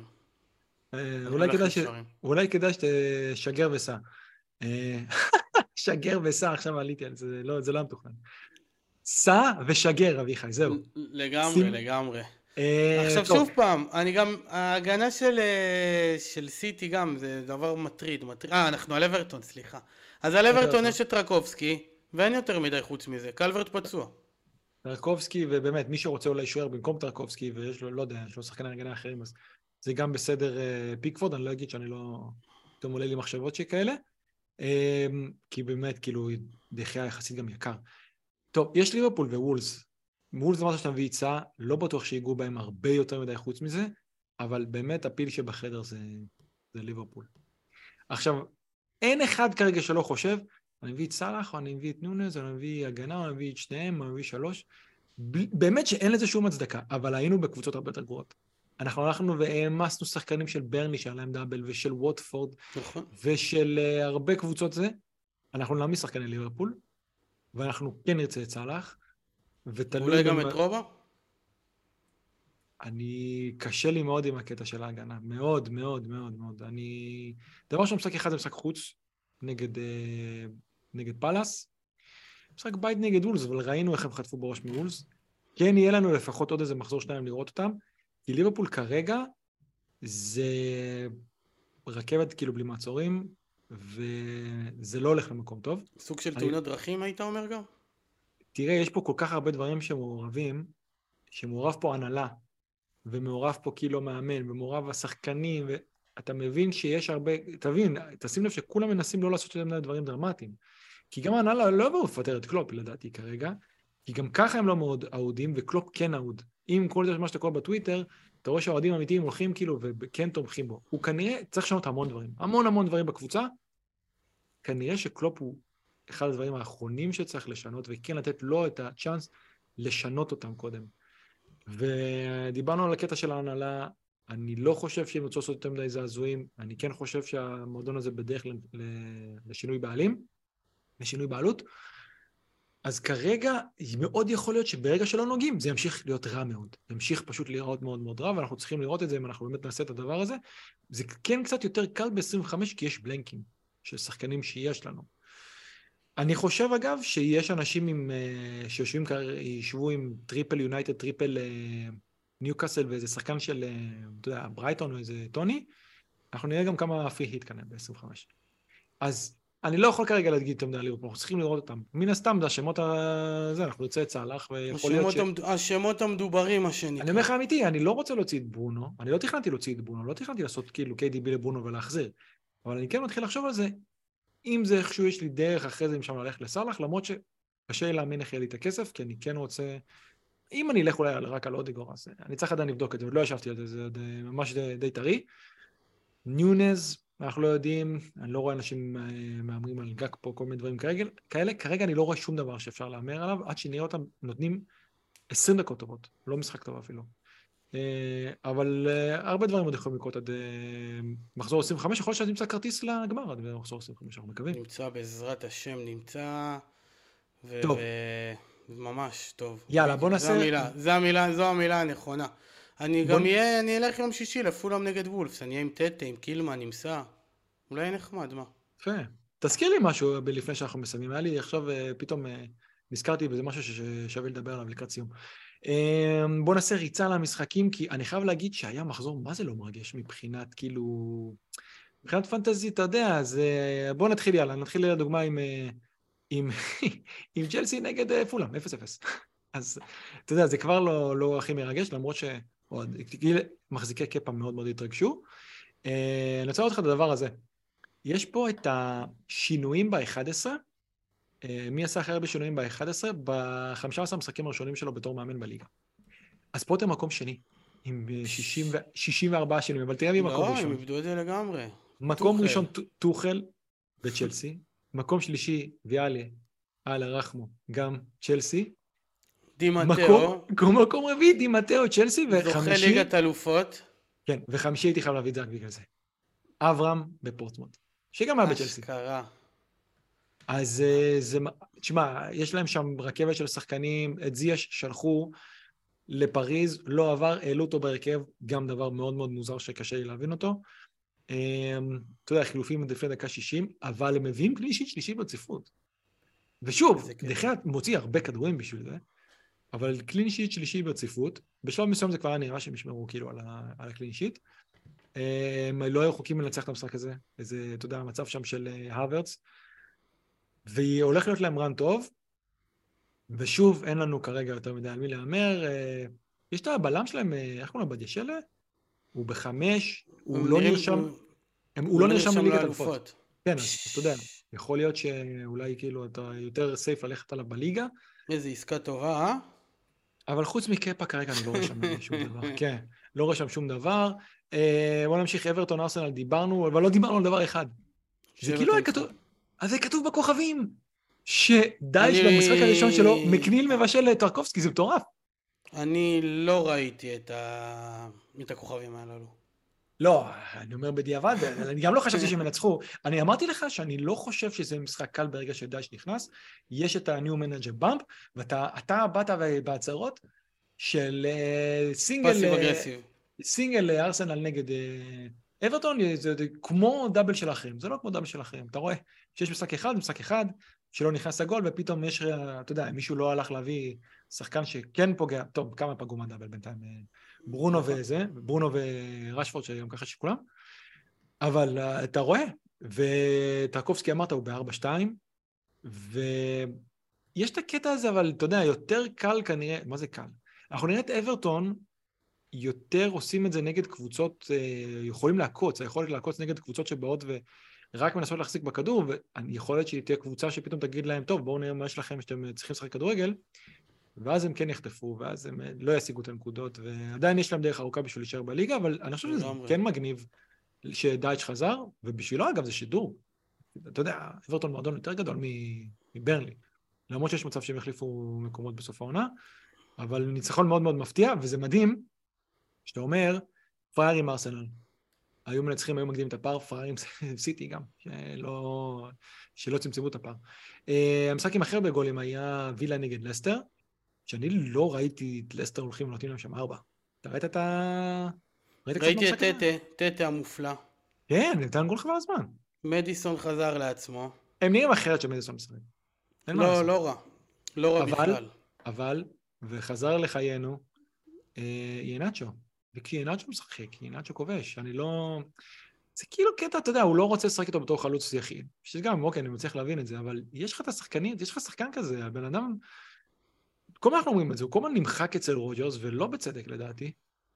אולי כדאי שתשגר וסע. שגר וסע, עכשיו עליתי על זה, זה לא מתוכנן. סע ושגר, אביחי, זהו. לגמרי, לגמרי. עכשיו שוב פעם, אני גם, ההגנה של סיטי גם, זה דבר מטריד. אה, אנחנו על אברטון, סליחה. אז על אברטון יש את טרקובסקי, ואין יותר מדי חוץ מזה, קלברט פצוע. טרקובסקי, ובאמת, מי שרוצה אולי שוער במקום טרקובסקי, ויש לו, לא יודע, יש לו שחקני הגנה אחרים, אז זה גם בסדר פיקפורד, אני לא אגיד שאני לא, פתאום עולה לי מחשבות שכאלה, כי באמת, כאילו, דחיה יחסית גם יקר. טוב, יש ליברפול ווולס. וולס זה משהו שאתה מביא יצא, לא בטוח שיגעו בהם הרבה יותר מדי חוץ מזה, אבל באמת הפיל שבחדר זה, זה ליברפול. עכשיו, אין אחד כרגע שלא חושב, אני מביא את סלאח, או אני מביא את נונז, או אני מביא הגנה, או אני מביא את שניהם, או אני מביא שלוש. באמת שאין לזה שום הצדקה, אבל היינו בקבוצות הרבה יותר גרועות. אנחנו הלכנו והעמסנו שחקנים של ברני, שהיה להם דאבל, ושל ווטפורד, ושל uh, הרבה קבוצות זה. אנחנו נעמיס שחקני ליברפול, ואנחנו כן נרצה את סלאח. אולי גם את רובה? אני, קשה לי מאוד עם הקטע של ההגנה. מאוד, מאוד, מאוד, מאוד. אני, דבר שמשחק אחד זה משחק חוץ, נגד, uh, נגד פלאס. משחק בית נגד וולס, אבל ראינו איך הם חטפו בראש מוולס. כן, יהיה לנו לפחות עוד איזה מחזור שניים לראות אותם, כי ליברפול כרגע זה רכבת כאילו בלי מעצורים, וזה לא הולך למקום טוב. סוג של תאונת דרכים היית אומר גם? תראה, יש פה כל כך הרבה דברים שמעורבים, שמעורב פה הנהלה, ומעורב פה כאילו מאמן, ומעורב השחקנים, ואתה מבין שיש הרבה, תבין, תשים לב שכולם מנסים לא לעשות יותר דברים דרמטיים, כי גם ההנהלה לא יבואו לפטר את קלופ, לדעתי כרגע, כי גם ככה הם לא מאוד אהודים, וקלופ כן אהוד. אם כל זה מה שאתה קורא בטוויטר, אתה רואה שהאוהדים האמיתיים הולכים כאילו, וכן תומכים בו. הוא כנראה צריך לשנות המון דברים, המון המון דברים בקבוצה, כנראה שקלופ הוא אחד הדברים האחרונים שצריך לשנות, וכן לתת לו את הצ'אנס לשנות אותם קודם. ודיברנו על הקטע של ההנהלה, אני לא חושב שהם יוצאו לעשות יותר מדי זעזועים, אני כן חושב שהמועדון הזה בדרך לשינוי בעלים, לשינוי בעלות, אז כרגע מאוד יכול להיות שברגע שלא נוגעים, זה ימשיך להיות רע מאוד. זה ימשיך פשוט לראות מאוד מאוד רע, ואנחנו צריכים לראות את זה אם אנחנו באמת נעשה את הדבר הזה. זה כן קצת יותר קל ב-עשרים וחמש, כי יש בלנקים של שחקנים שיש לנו. אני חושב אגב שיש אנשים עם, שיושבים, ישבו עם טריפל יונייטד, טריפל ניוקאסל, ואיזה שחקן של, אתה יודע, ברייטון או איזה טוני, אנחנו נראה גם כמה פרי היט כאן ב-עשרים וחמש. אז אני לא יכול כרגע להגיד אותם דעלי, אנחנו צריכים לראות אותם. מן הסתם, זה השמות הזה, אנחנו נרצה את סלאח, ויכול להיות ש... השמות המדוברים, מה שנקרא. אני אומר לך אמיתי, אני לא רוצה להוציא את ברונו, אני לא תכננתי להוציא את ברונו, לא תכננתי לעשות כאילו קיי די בי לברונו ולהחזיר, אבל אני כן מתחיל לחשוב על זה, אם זה איכשהו יש לי דרך אחרי זה, אם שם ללכת לסלאח, למרות שקשה לי להאמין איך יהיה לי את הכסף, כי אני כן רוצה, אם אני אלך אולי רק על אודיגור, אז אני צריך עדיין לבדוק את זה, עוד לא ישבתי על זה, זה ממש די, די טרי. ניונז, אנחנו לא יודעים, אני לא רואה אנשים מאמרים על גג פה, כל מיני דברים כאלה, כרגע אני לא רואה שום דבר שאפשר לאמר עליו, עד שנראה אותם נותנים עשרים דקות טובות, לא משחק טוב אפילו. אבל הרבה דברים עוד יכולים לקרות עד מחזור עשרים וחמש, יכול להיות שאתה נמצא כרטיס לגמר עד מחזור עשרים וחמש, אנחנו מקווים. נמצא בעזרת השם, נמצא, טוב. ממש טוב. יאללה, בוא נעשה... זו המילה, זו המילה, זו המילה הנכונה. אני בוא... גם אהיה, אני אלך יום שישי לפולאם נגד וולפס, אני אהיה עם טטה, עם קילמן, עם סע. אולי נחמד, מה? יפה. תזכיר לי משהו לפני שאנחנו מסיימים. היה לי עכשיו, פתאום נזכרתי בזה משהו ששווה לדבר עליו לקראת סיום. בוא נעשה ריצה למשחקים, כי אני חייב להגיד שהיה מחזור, מה זה לא מרגש מבחינת, כאילו... מבחינת פנטזי, אתה יודע, אז בוא נתחיל, יאללה, נתחיל לדוגמה עם... עם, עם צ'לסי נגד פולאם, אפס אפס. אז אתה יודע, זה כבר לא, לא הכי מרגש, למרות שמחזיקי קפה מאוד מאוד התרגשו. אני רוצה לראות לך את הדבר הזה. יש פה את השינויים ב-אחד עשר, מי עשה הכי הרבה שינויים ב-אחד עשר? ב-חמישה עשר המשחקים הראשונים שלו בתור מאמן בליגה. אז פה אתם מקום שני, עם שישים וארבעה שינויים, אבל תראה מי מקום ראשון. לא, הם איבדו את זה לגמרי. מקום ראשון טוחל בצ'לסי, מקום שלישי ויאלה, אלה רחמו, גם צ'לסי. דימטאו. מקום, מקום רביעי, דימטאו, צ'לסי, וחמישי... זוכה ליגת אלופות. כן, וחמישי הייתי חייב להביא את זה רק בגלל זה. אברהם בפורטמונד, שגם היה בצ'לסי. אשכרה. אז זה... תשמע, יש להם שם רכבת של שחקנים, את זיאש שלחו לפריז, לא עבר, העלו אותו בהרכב, גם דבר מאוד מאוד מוזר שקשה לי להבין אותו. אתה יודע, חילופים לפני דקה שישים, אבל הם מביאים קלין שיט שלישי ברציפות. ושוב, דחיה מוציא הרבה כדורים בשביל זה, אבל קלין שיט שלישי ברציפות, בשלב מסוים זה כבר היה נראה שהם ישמרו כאילו על, ה, על הקלין שיט. הם לא היו חוקים לנצח את המשחק הזה, איזה, אתה יודע, המצב שם של הוורץ, והיא הולך להיות להם רן טוב, ושוב, אין לנו כרגע יותר מדי על מי להאמר. יש את הבלם שלהם, איך קוראים לו, בדישלה? הוא בחמש, הוא לא נרשם, הוא לא נרשם לליגת אלופות. כן, אז אתה יודע, יכול להיות שאולי כאילו אתה יותר סייף ללכת עליו בליגה. איזו עסקה טובה, אה? אבל חוץ מקפה כרגע אני לא רשם שום דבר. כן, לא רשם שום דבר. בוא נמשיך, אברטון, ארסנל, דיברנו, אבל לא דיברנו על דבר אחד. זה כאילו היה כתוב, אז זה כתוב בכוכבים, שדייש במשחק הראשון שלו, מקניל מבשל לטרקובסקי, זה מטורף. אני לא ראיתי את, ה... את הכוכבים הללו. לא, אני אומר בדיעבד, אני גם לא חשבתי שהם ינצחו. אני אמרתי לך שאני לא חושב שזה משחק קל ברגע שדייש נכנס. יש את ה-New Manager Bump, ואתה באת בהצהרות של סינגל... פאסיב אגרסיב. סינגל ארסנל נגד אברטון, זה כמו דאבל של אחרים. זה לא כמו דאבל של אחרים. אתה רואה שיש משחק אחד, משחק אחד, שלא נכנס לגול, ופתאום יש, אתה יודע, מישהו לא הלך להביא שחקן שכן פוגע, טוב, כמה פגעו מהדאבל בינתיים, ברונו וזה, ברונו ורשפורד שגם ככה שכולם, אבל אתה רואה, וטרקובסקי אמרת הוא ב-ארבע שתיים, ויש את הקטע הזה, אבל אתה יודע, יותר קל כנראה, מה זה קל? אנחנו נראה את אברטון, יותר עושים את זה נגד קבוצות, יכולים לעקוץ, היכולת לעקוץ נגד קבוצות שבאות ו... רק מנסות להחזיק בכדור, ואני יכול להיות שהיא תהיה קבוצה שפתאום תגיד להם, טוב, בואו נראה מה יש לכם שאתם צריכים לשחק כדורגל, ואז הם כן יחטפו, ואז הם לא ישיגו את הנקודות, ועדיין יש להם דרך ארוכה בשביל להישאר בליגה, אבל אני חושב שזה כן מגניב שדייץ' חזר, ובשבילו אגב זה שידור. אתה יודע, אברטון מועדון יותר גדול מברנלי, למרות שיש מצב שהם יחליפו מקומות בסוף העונה, אבל ניצחון מאוד מאוד מפתיע, וזה מדהים, שאתה אומר, פרייר עם ארסנל. היו מנצחים, היו מקדימים את הפער, פריירים סיטי גם, שלא, שלא צמצמו את הפער. המשחק עם אחר בגולים היה וילה נגד לסטר, שאני לא ראיתי את לסטר הולכים ונותנים להם שם ארבע. אתה ראית את ה... ראיתי את טטה, טטה המופלא. כן, נתן גול חבל הזמן. מדיסון חזר לעצמו. הם נראים אחרת של מדיסון משחק. לא, לא רע. לא רע בכלל. אבל, וחזר לחיינו, ינאצ'ו. וכי ינאצ'ו משחק, ינאצ'ו כובש, אני לא... זה כאילו קטע, אתה יודע, הוא לא רוצה לשחק איתו בתור חלוץ יחיד. שגם, אוקיי, אני מצליח להבין את זה, אבל יש לך את השחקנים, יש לך שחקן כזה, הבן אדם... כל מה אנחנו אומרים את זה, הוא כל מה נמחק אצל רוג'רס, ולא בצדק לדעתי.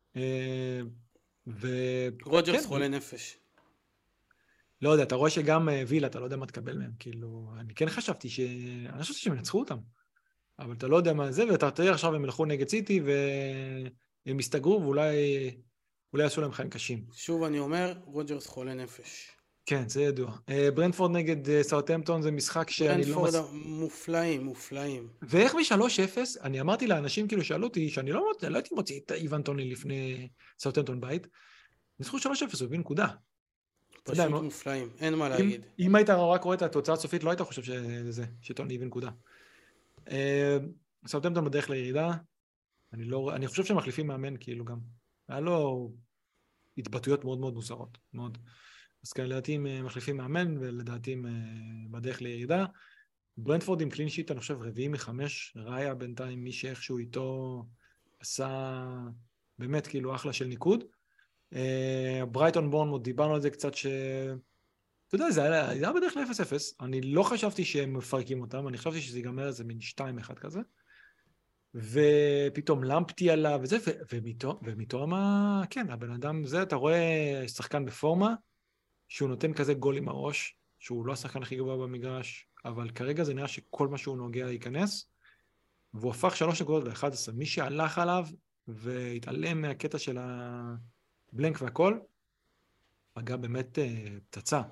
ו... רוג'רס חולה נפש. לא יודע, אתה רואה שגם וילה, אתה לא יודע מה תקבל מהם, כאילו, אני כן חשבתי ש... אני חשבתי שהם ינצחו אותם, אבל אתה לא יודע מה זה, ואתה תראה עכשיו הם הלכו נגד סיטי, והם הסתגרו, ואולי אולי יעשו להם חיים קשים. שוב אני אומר, רוג'רס חולה נפש. כן, זה ידוע. ברנטפורד נגד סאות'המפטון זה משחק שאני לא... ברנטפורד מופלאים, מופלאים. ואיך ב-שלוש אפס, אני אמרתי לאנשים כאילו שאלו אותי, שאני לא הייתי מוציא את איוון טוני לפני סאות'המפטון בית, ניצחו שלוש אפס, הוא הביא נקודה. פשוט מופלאים, אין מה להגיד. אם היית רק רואה את התוצאה הסופית, לא היית חושב שזה, שטוני הביא נקודה. סאות'המפטון בדרך לירידה, אני לא, אני חושב שהם מחליפים מאמן כאילו גם. היה לו התבטאויות מאוד מאוד מוזרות, מאוד. אז כאלה לדעתי הם מחליפים מאמן, ולדעתי הם בדרך לירידה. ברנטפורד עם קלין שיט, אני חושב, רביעי מחמש, ראיה בינתיים, מי שאיכשהו איתו עשה באמת כאילו אחלה של ניקוד. ברייטון בורנמוט, דיברנו על זה קצת ש... אתה יודע, זה היה, זה היה בדרך ל-אפס אפס, אני לא חשבתי שהם מפרקים אותם, אני חשבתי שזה ייגמר איזה מין שתיים אחד כזה, ופתאום למפטי עלה וזה, ומתום, כן, הבן אדם זה, אתה רואה שחקן בפורמה, שהוא נותן כזה גול עם הראש, שהוא לא השחקן הכי גבוה במגרש, אבל כרגע זה נראה שכל מה שהוא נוגע ייכנס, והוא הפך שלוש נקודות ל-אחת עשרה. מי שהלך עליו והתעלם מהקטע של הבלנק והכל, פגע באמת uh, פצצה.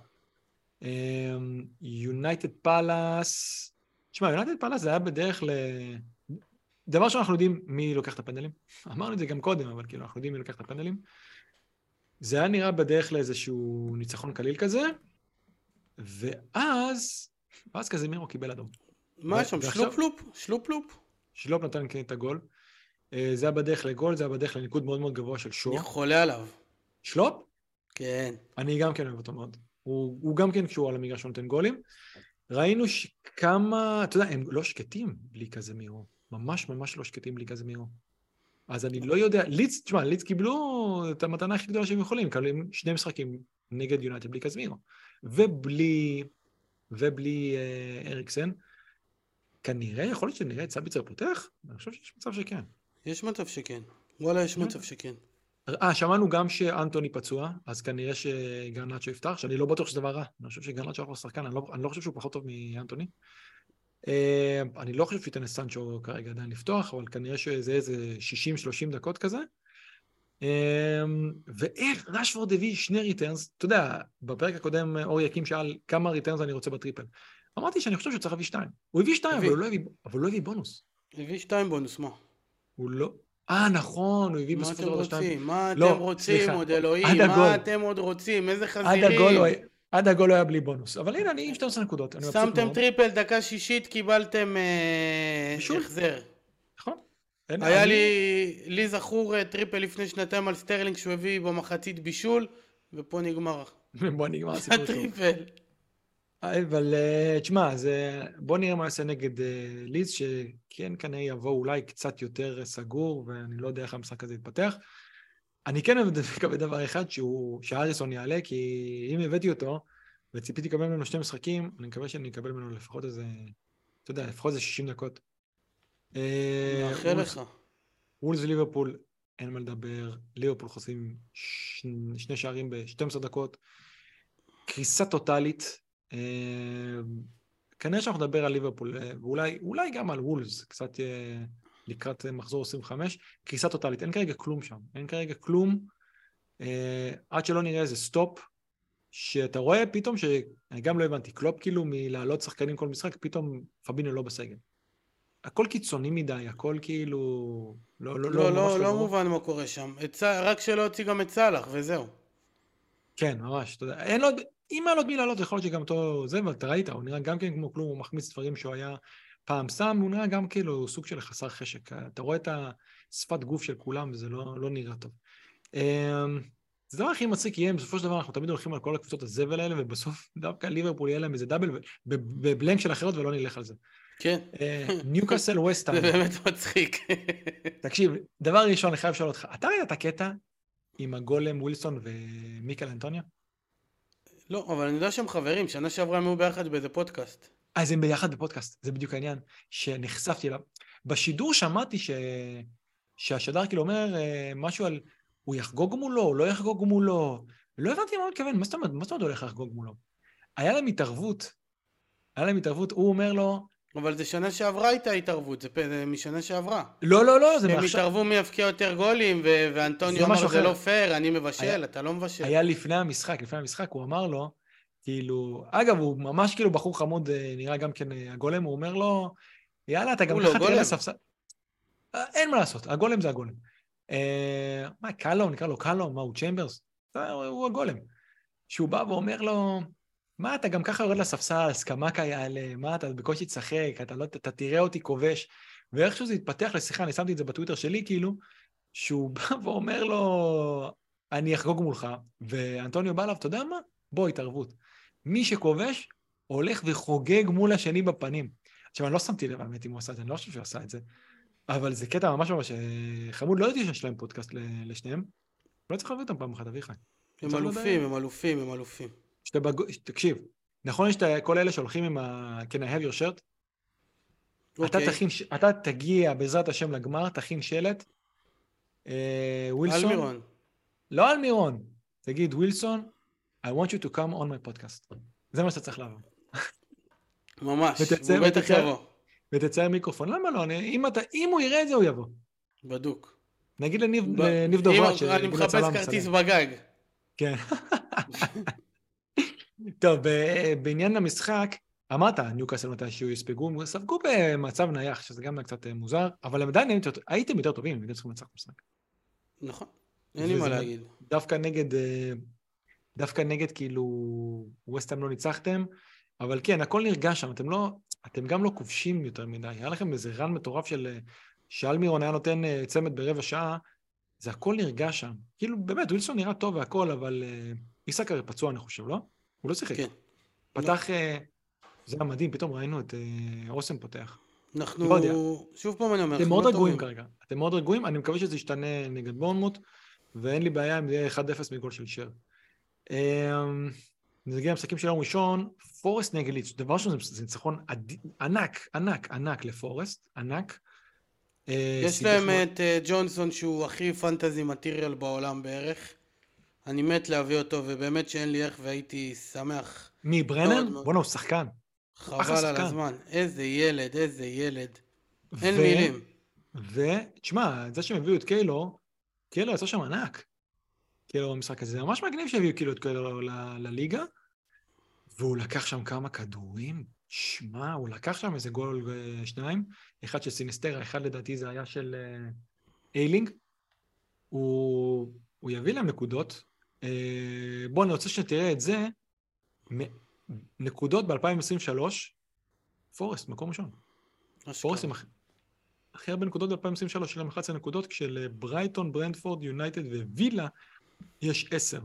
יונייטד פלאס, תשמע, יונייטד פלאס זה היה בדרך ל... דבר שאנחנו יודעים מי לוקח את הפנדלים. אמרנו את זה גם קודם, אבל כאילו אנחנו יודעים מי לוקח את הפנדלים. זה היה נראה בדרך לאיזשהו ניצחון קליל כזה, ואז, ואז כזה מירו קיבל אדום. מה שם, שלופ-לופ? שלופ-לופ? שלופ נתן כן את הגול. זה היה בדרך לגול, זה היה בדרך לניקוד מאוד מאוד גבוה של שור. אני חולה עליו. שלופ? כן. אני גם כן אוהב אותו מאוד. הוא, הוא גם כן כשהוא על המגרש הוא נותן גולים. ראינו שכמה, אתה יודע, הם לא שקטים בלי כזה מירו. ממש ממש לא שקטים בלי כזה מירו. אז אני לא יודע, ליץ, תשמע, ליץ קיבלו את המתנה הכי גדולה שהם יכולים, קבלים שני משחקים נגד יונייטד בלי קזמירו. ובלי, ובלי אה, אריקסן, כנראה, יכול להיות שנראה את סביצר פותח? אני חושב שיש מצב שכן. יש מצב שכן. וואלה, יש מצב שכן. אה, שמענו גם שאנטוני פצוע, אז כנראה שגרנצ'ו יפתח, שאני לא בטוח שזה דבר רע. אני חושב שגרנצ'ו אחלה שחקן, אני לא, אני לא חושב שהוא פחות טוב מאנטוני. אה, אני לא חושב שייתן לסנצ'ו כרגע עדיין לפתוח, אבל כנראה שזה איזה שישים שלושים דקות כזה. ואיך רשפורד הביא שני ריטרנס, אתה יודע, בפרק הקודם אורי יקים שאל כמה ריטרנס אני רוצה בטריפל. אמרתי שאני חושב שצריך להביא שתיים. הוא הביא שתיים, אבל הוא לא הביא, אבל לא הביא בונוס. הביא שתיים בונוס, מה? הוא לא... אה, נכון, הוא הביא בסופו של דבר שתיים. מה אתם רוצים, עוד אלוהים? מה אתם עוד רוצים? איזה חזירים? עד הגול לא היה בלי בונוס. אבל הנה, אני עם שתים עשרה נקודות. שמתם טריפל, דקה שישית, קיבלתם החזר. נכון. היה לי, לי זכור טריפל לפני שנתיים על סטרלינג שהוא הביא במחצית בישול, ופה נגמר. בוא נגמר הסיפור טוב. הטריפל. אבל תשמע, בוא נראה מה יעשה נגד ליז, שכן כנראה יבוא אולי קצת יותר סגור, ואני לא יודע איך המשחק הזה יתפתח. אני כן מקווה דבר אחד, שהאריסון יעלה, כי אם הבאתי אותו, וציפיתי לקבל ממנו שני משחקים, אני מקווה שאני אקבל ממנו לפחות איזה, אתה יודע, לפחות איזה שישים דקות. מאחל לך. וולס ליברפול, אין מה לדבר, ליברפול חוסים שני שערים ב-שתים עשרה דקות, קריסה טוטלית, כנראה שאנחנו נדבר על ליברפול, ואולי אולי גם על וולס, קצת לקראת מחזור עשרים וחמש, קריסה טוטלית, אין כרגע כלום שם, אין כרגע כלום, עד שלא נראה איזה סטופ, שאתה רואה פתאום, שאני גם לא הבנתי, קלופ כאילו מלעלות שחקנים כל משחק, פתאום פביניו לא בסגל. הכל קיצוני מדי, הכל כאילו... לא, לא, לא, לא, לא מובן מה קורה שם. רק שלא הוציא גם את סלח, וזהו. כן, ממש, אתה יודע. אין לו... אם היה לו מי לעלות, יכול להיות שגם אותו זה, אבל אתה ראית, הוא נראה גם כן כמו כלום, הוא מחמיץ דברים שהוא היה פעם שם, הוא נראה גם כאילו סוג של חסר חשק. אתה רואה את השפת גוף של כולם, וזה לא, לא נראה טוב. זה דבר הכי מצחיק יהיה, בסופו של דבר אנחנו תמיד הולכים על כל הקבוצות הזבל האלה, ובסוף דווקא ליברפול יהיה להם איזה דאבל, בבלנק של אחרות, ולא נלך על זה. כן. ניוקאסל ווסט האם. זה באמת מצחיק. תקשיב, דבר ראשון, אני חייב לשאול אותך, אתה ראית את הקטע עם הגולם ווילסון ומיקל אנטוניה? לא, אבל אני יודע שהם חברים, שנה שעברה הם היו ביחד באיזה פודקאסט. אז הם ביחד בפודקאסט, זה בדיוק העניין, שנחשפתי אליו. בשידור שמעתי ש... שהשדר כאילו אומר משהו על, הוא יחגוג מולו, הוא לא יחגוג מולו, לא הבנתי מה הוא מתכוון, מה זאת אומרת, מה זאת אומרת הולך לחגוג מולו? היה להם התערבות, היה להם התערבות, הוא אומר לו... אבל זה שנה שעברה הייתה התערבות, זה משנה שעברה. לא, לא, לא, זה מעכשיו... הם התערבו מי יפקיע יותר גולים, ו... ואנטוניו אמר, זה לא פייר, אני מבשל, היה... אתה לא מבשל. היה לפני המשחק, לפני המשחק, הוא אמר לו, כאילו, אגב, הוא ממש כאילו בחור חמוד, נראה גם כן הגולם, הוא אומר לו, יאללה, אתה גם ככה תראה לספסל. אין מה לעשות, הגולם זה הגולם. אה, מה, קלום, נקרא לו קלום, מה, הוא צ'מברס? הוא הגולם. שהוא בא ואומר לו, מה, אתה גם ככה יורד לספסל, הסכמה כאלה, מה, אתה בקושי תשחק, אתה, לא, אתה תראה אותי כובש. ואיכשהו זה התפתח לשיחה, אני שמתי את זה בטוויטר שלי, כאילו, שהוא בא ואומר לו, אני אחגוג מולך, ואנטוניו בא אליו, אתה יודע מה? בוא, התערבות. מי שכובש, הולך וחוגג מול השני בפנים. עכשיו, אני לא שמתי לב, האמת, אם הוא עשה את זה, אני לא חושב שהוא עשה את זה, אבל זה קטע ממש ממש חמוד, לא יודעתי שיש להם פודקאסט לשניהם, לא צריך להביא אותם פעם אחת, אביחי. הם אלופים, הם אלופים, הם אלופים. תקשיב, נכון, יש כל אלה שהולכים עם ה... Can I have your shirt? אתה תכין, אתה תגיע בעזרת השם לגמר, תכין שלט, ווילסון. על מירון. לא על מירון. תגיד, ווילסון, I want you to come on my podcast. זה מה שאתה צריך לעבור. ממש, הוא בטח יבוא. ותצייר מיקרופון. למה לא? אם, אתה, אם הוא יראה את זה, הוא יבוא. בדוק. נגיד לניב דוברת. אני מחפש כרטיס בגג. כן. טוב, בעניין המשחק, אמרת, ניוקאסל מתי שהוא יספגו, ספגו במצב נייח, שזה גם קצת מוזר, אבל הם עדיין הייתם יותר טובים, הייתם צריכים לנצח במשחק. נכון, אין לי מה להגיד. דווקא נגד, דווקא נגד כאילו, ווסטהאם לא ניצחתם, אבל כן, הכל נרגש שם, אתם לא, אתם גם לא כובשים יותר מדי, היה לכם איזה רן מטורף של, שאלמירון היה נותן צמד ברבע שעה, זה הכל נרגש שם. כאילו, באמת, ווילסון נראה טוב והכל, אבל איסק הרי פצוע, אני חושב, לא? הוא לא שיחק. כן. פתח, זה היה מדהים, פתאום ראינו את אוסם פותח. אנחנו, שוב פעם אני אומר, אתם מאוד רגועים כרגע, אתם מאוד רגועים, אני מקווה שזה ישתנה נגד בורנמוט, ואין לי בעיה אם זה יהיה אחד אפס מגול של שר. נגיע למשחקים שלנו ראשון, פורסט נגד לידס, דבר שלנו זה ניצחון ענק, ענק, ענק לפורסט, ענק. יש להם את ג'ונסון שהוא הכי פנטזי מטריאל בעולם בערך. אני מת להביא אותו, ובאמת שאין לי איך, והייתי שמח. מי, ברנן? בוא'נה, הוא שחקן. חבל על הזמן. איזה ילד, איזה ילד. אין מילים. ותשמע, זה שהם הביאו את קיילו, קיילו יצא שם ענק. קיילו במשחק הזה, זה ממש מגניב שהביאו קיילו את קיילו לליגה, והוא לקח שם כמה כדורים. שמע, הוא לקח שם איזה גול ושניים, אחד של סינסטרה, אחד לדעתי זה היה של איילינג. הוא, הוא יביא להם נקודות. בוא, אני רוצה שתראה את זה, נקודות ב-אלפיים עשרים ושלוש, פורסט, מקום ראשון. פורסט עם הכי הרבה נקודות ב-אלפיים עשרים ושלוש, שלהם אחת עשרה נקודות, כשלברייטון, ברנדפורד, יונייטד ווילה יש עשר.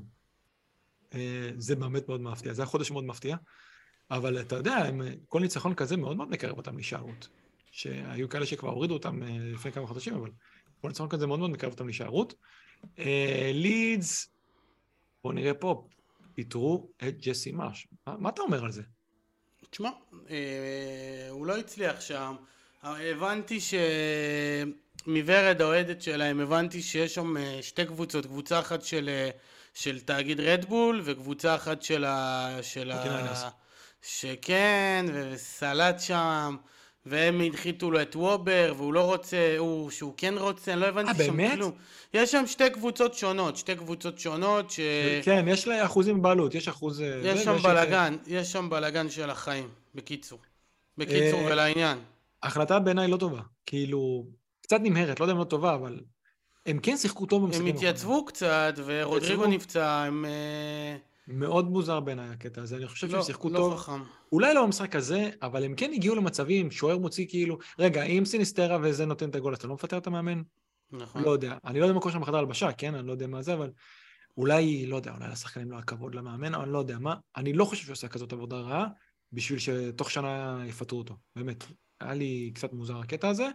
זה באמת מאוד מפתיע, זה היה חודש מאוד מפתיע, אבל אתה יודע, כל ניצחון כזה מאוד מאוד מקרב אותם להישארות, שהיו כאלה שכבר הורידו אותם לפני כמה חודשים, אבל כל ניצחון כזה מאוד מאוד מקרב אותם להישארות. לידס, בואו נראה פה, פיתרו את ג'סי מרש. מה, מה אתה אומר על זה? תשמע, אה, הוא לא הצליח שם. הבנתי שמוורד האוהדת שלהם, הבנתי שיש שם שתי קבוצות, קבוצה אחת של, של תאגיד רדבול, וקבוצה אחת של ה... של ה... שכן, וסלט שם, והם הנחיתו לו את וובר, והוא לא רוצה, הוא, שהוא כן רוצה, אני לא הבנתי 아, שם באמת? כלום. יש שם שתי קבוצות שונות, שתי קבוצות שונות ש... כן, יש לה אחוזים בעלות, יש אחוז... יש שם בלגן, יש שם בלגן של החיים, בקיצור. בקיצור ולעניין. ההחלטה בעיניי לא טובה, כאילו, קצת נמהרת, לא יודע אם לא טובה, אבל הם כן שיחקו טוב במשחקים. הם התייצבו קצת, ורודריגו נפצע, הם... מאוד מוזר בעיניי הקטע הזה, אני חושב שהם שיחקו טוב. לא חכם. אולי לא במשחק הזה, אבל הם כן הגיעו למצבים, שוער מוציא כאילו, רגע, אם סיניסטרה וזה נותן את הגול, אתה לא מפטר את המאמן? נכון. לא יודע, אני לא יודע מה קורה שם בחדר הלבשה, כן, אני לא יודע מה זה, אבל אולי, לא יודע, אולי לשחקנים לא הכבוד למאמן, אבל אני לא יודע מה, אני לא חושב שעושה כזאת עבודה רעה, בשביל שתוך שנה יפטרו אותו, באמת, היה לי קצת מוזר הקטע הזה,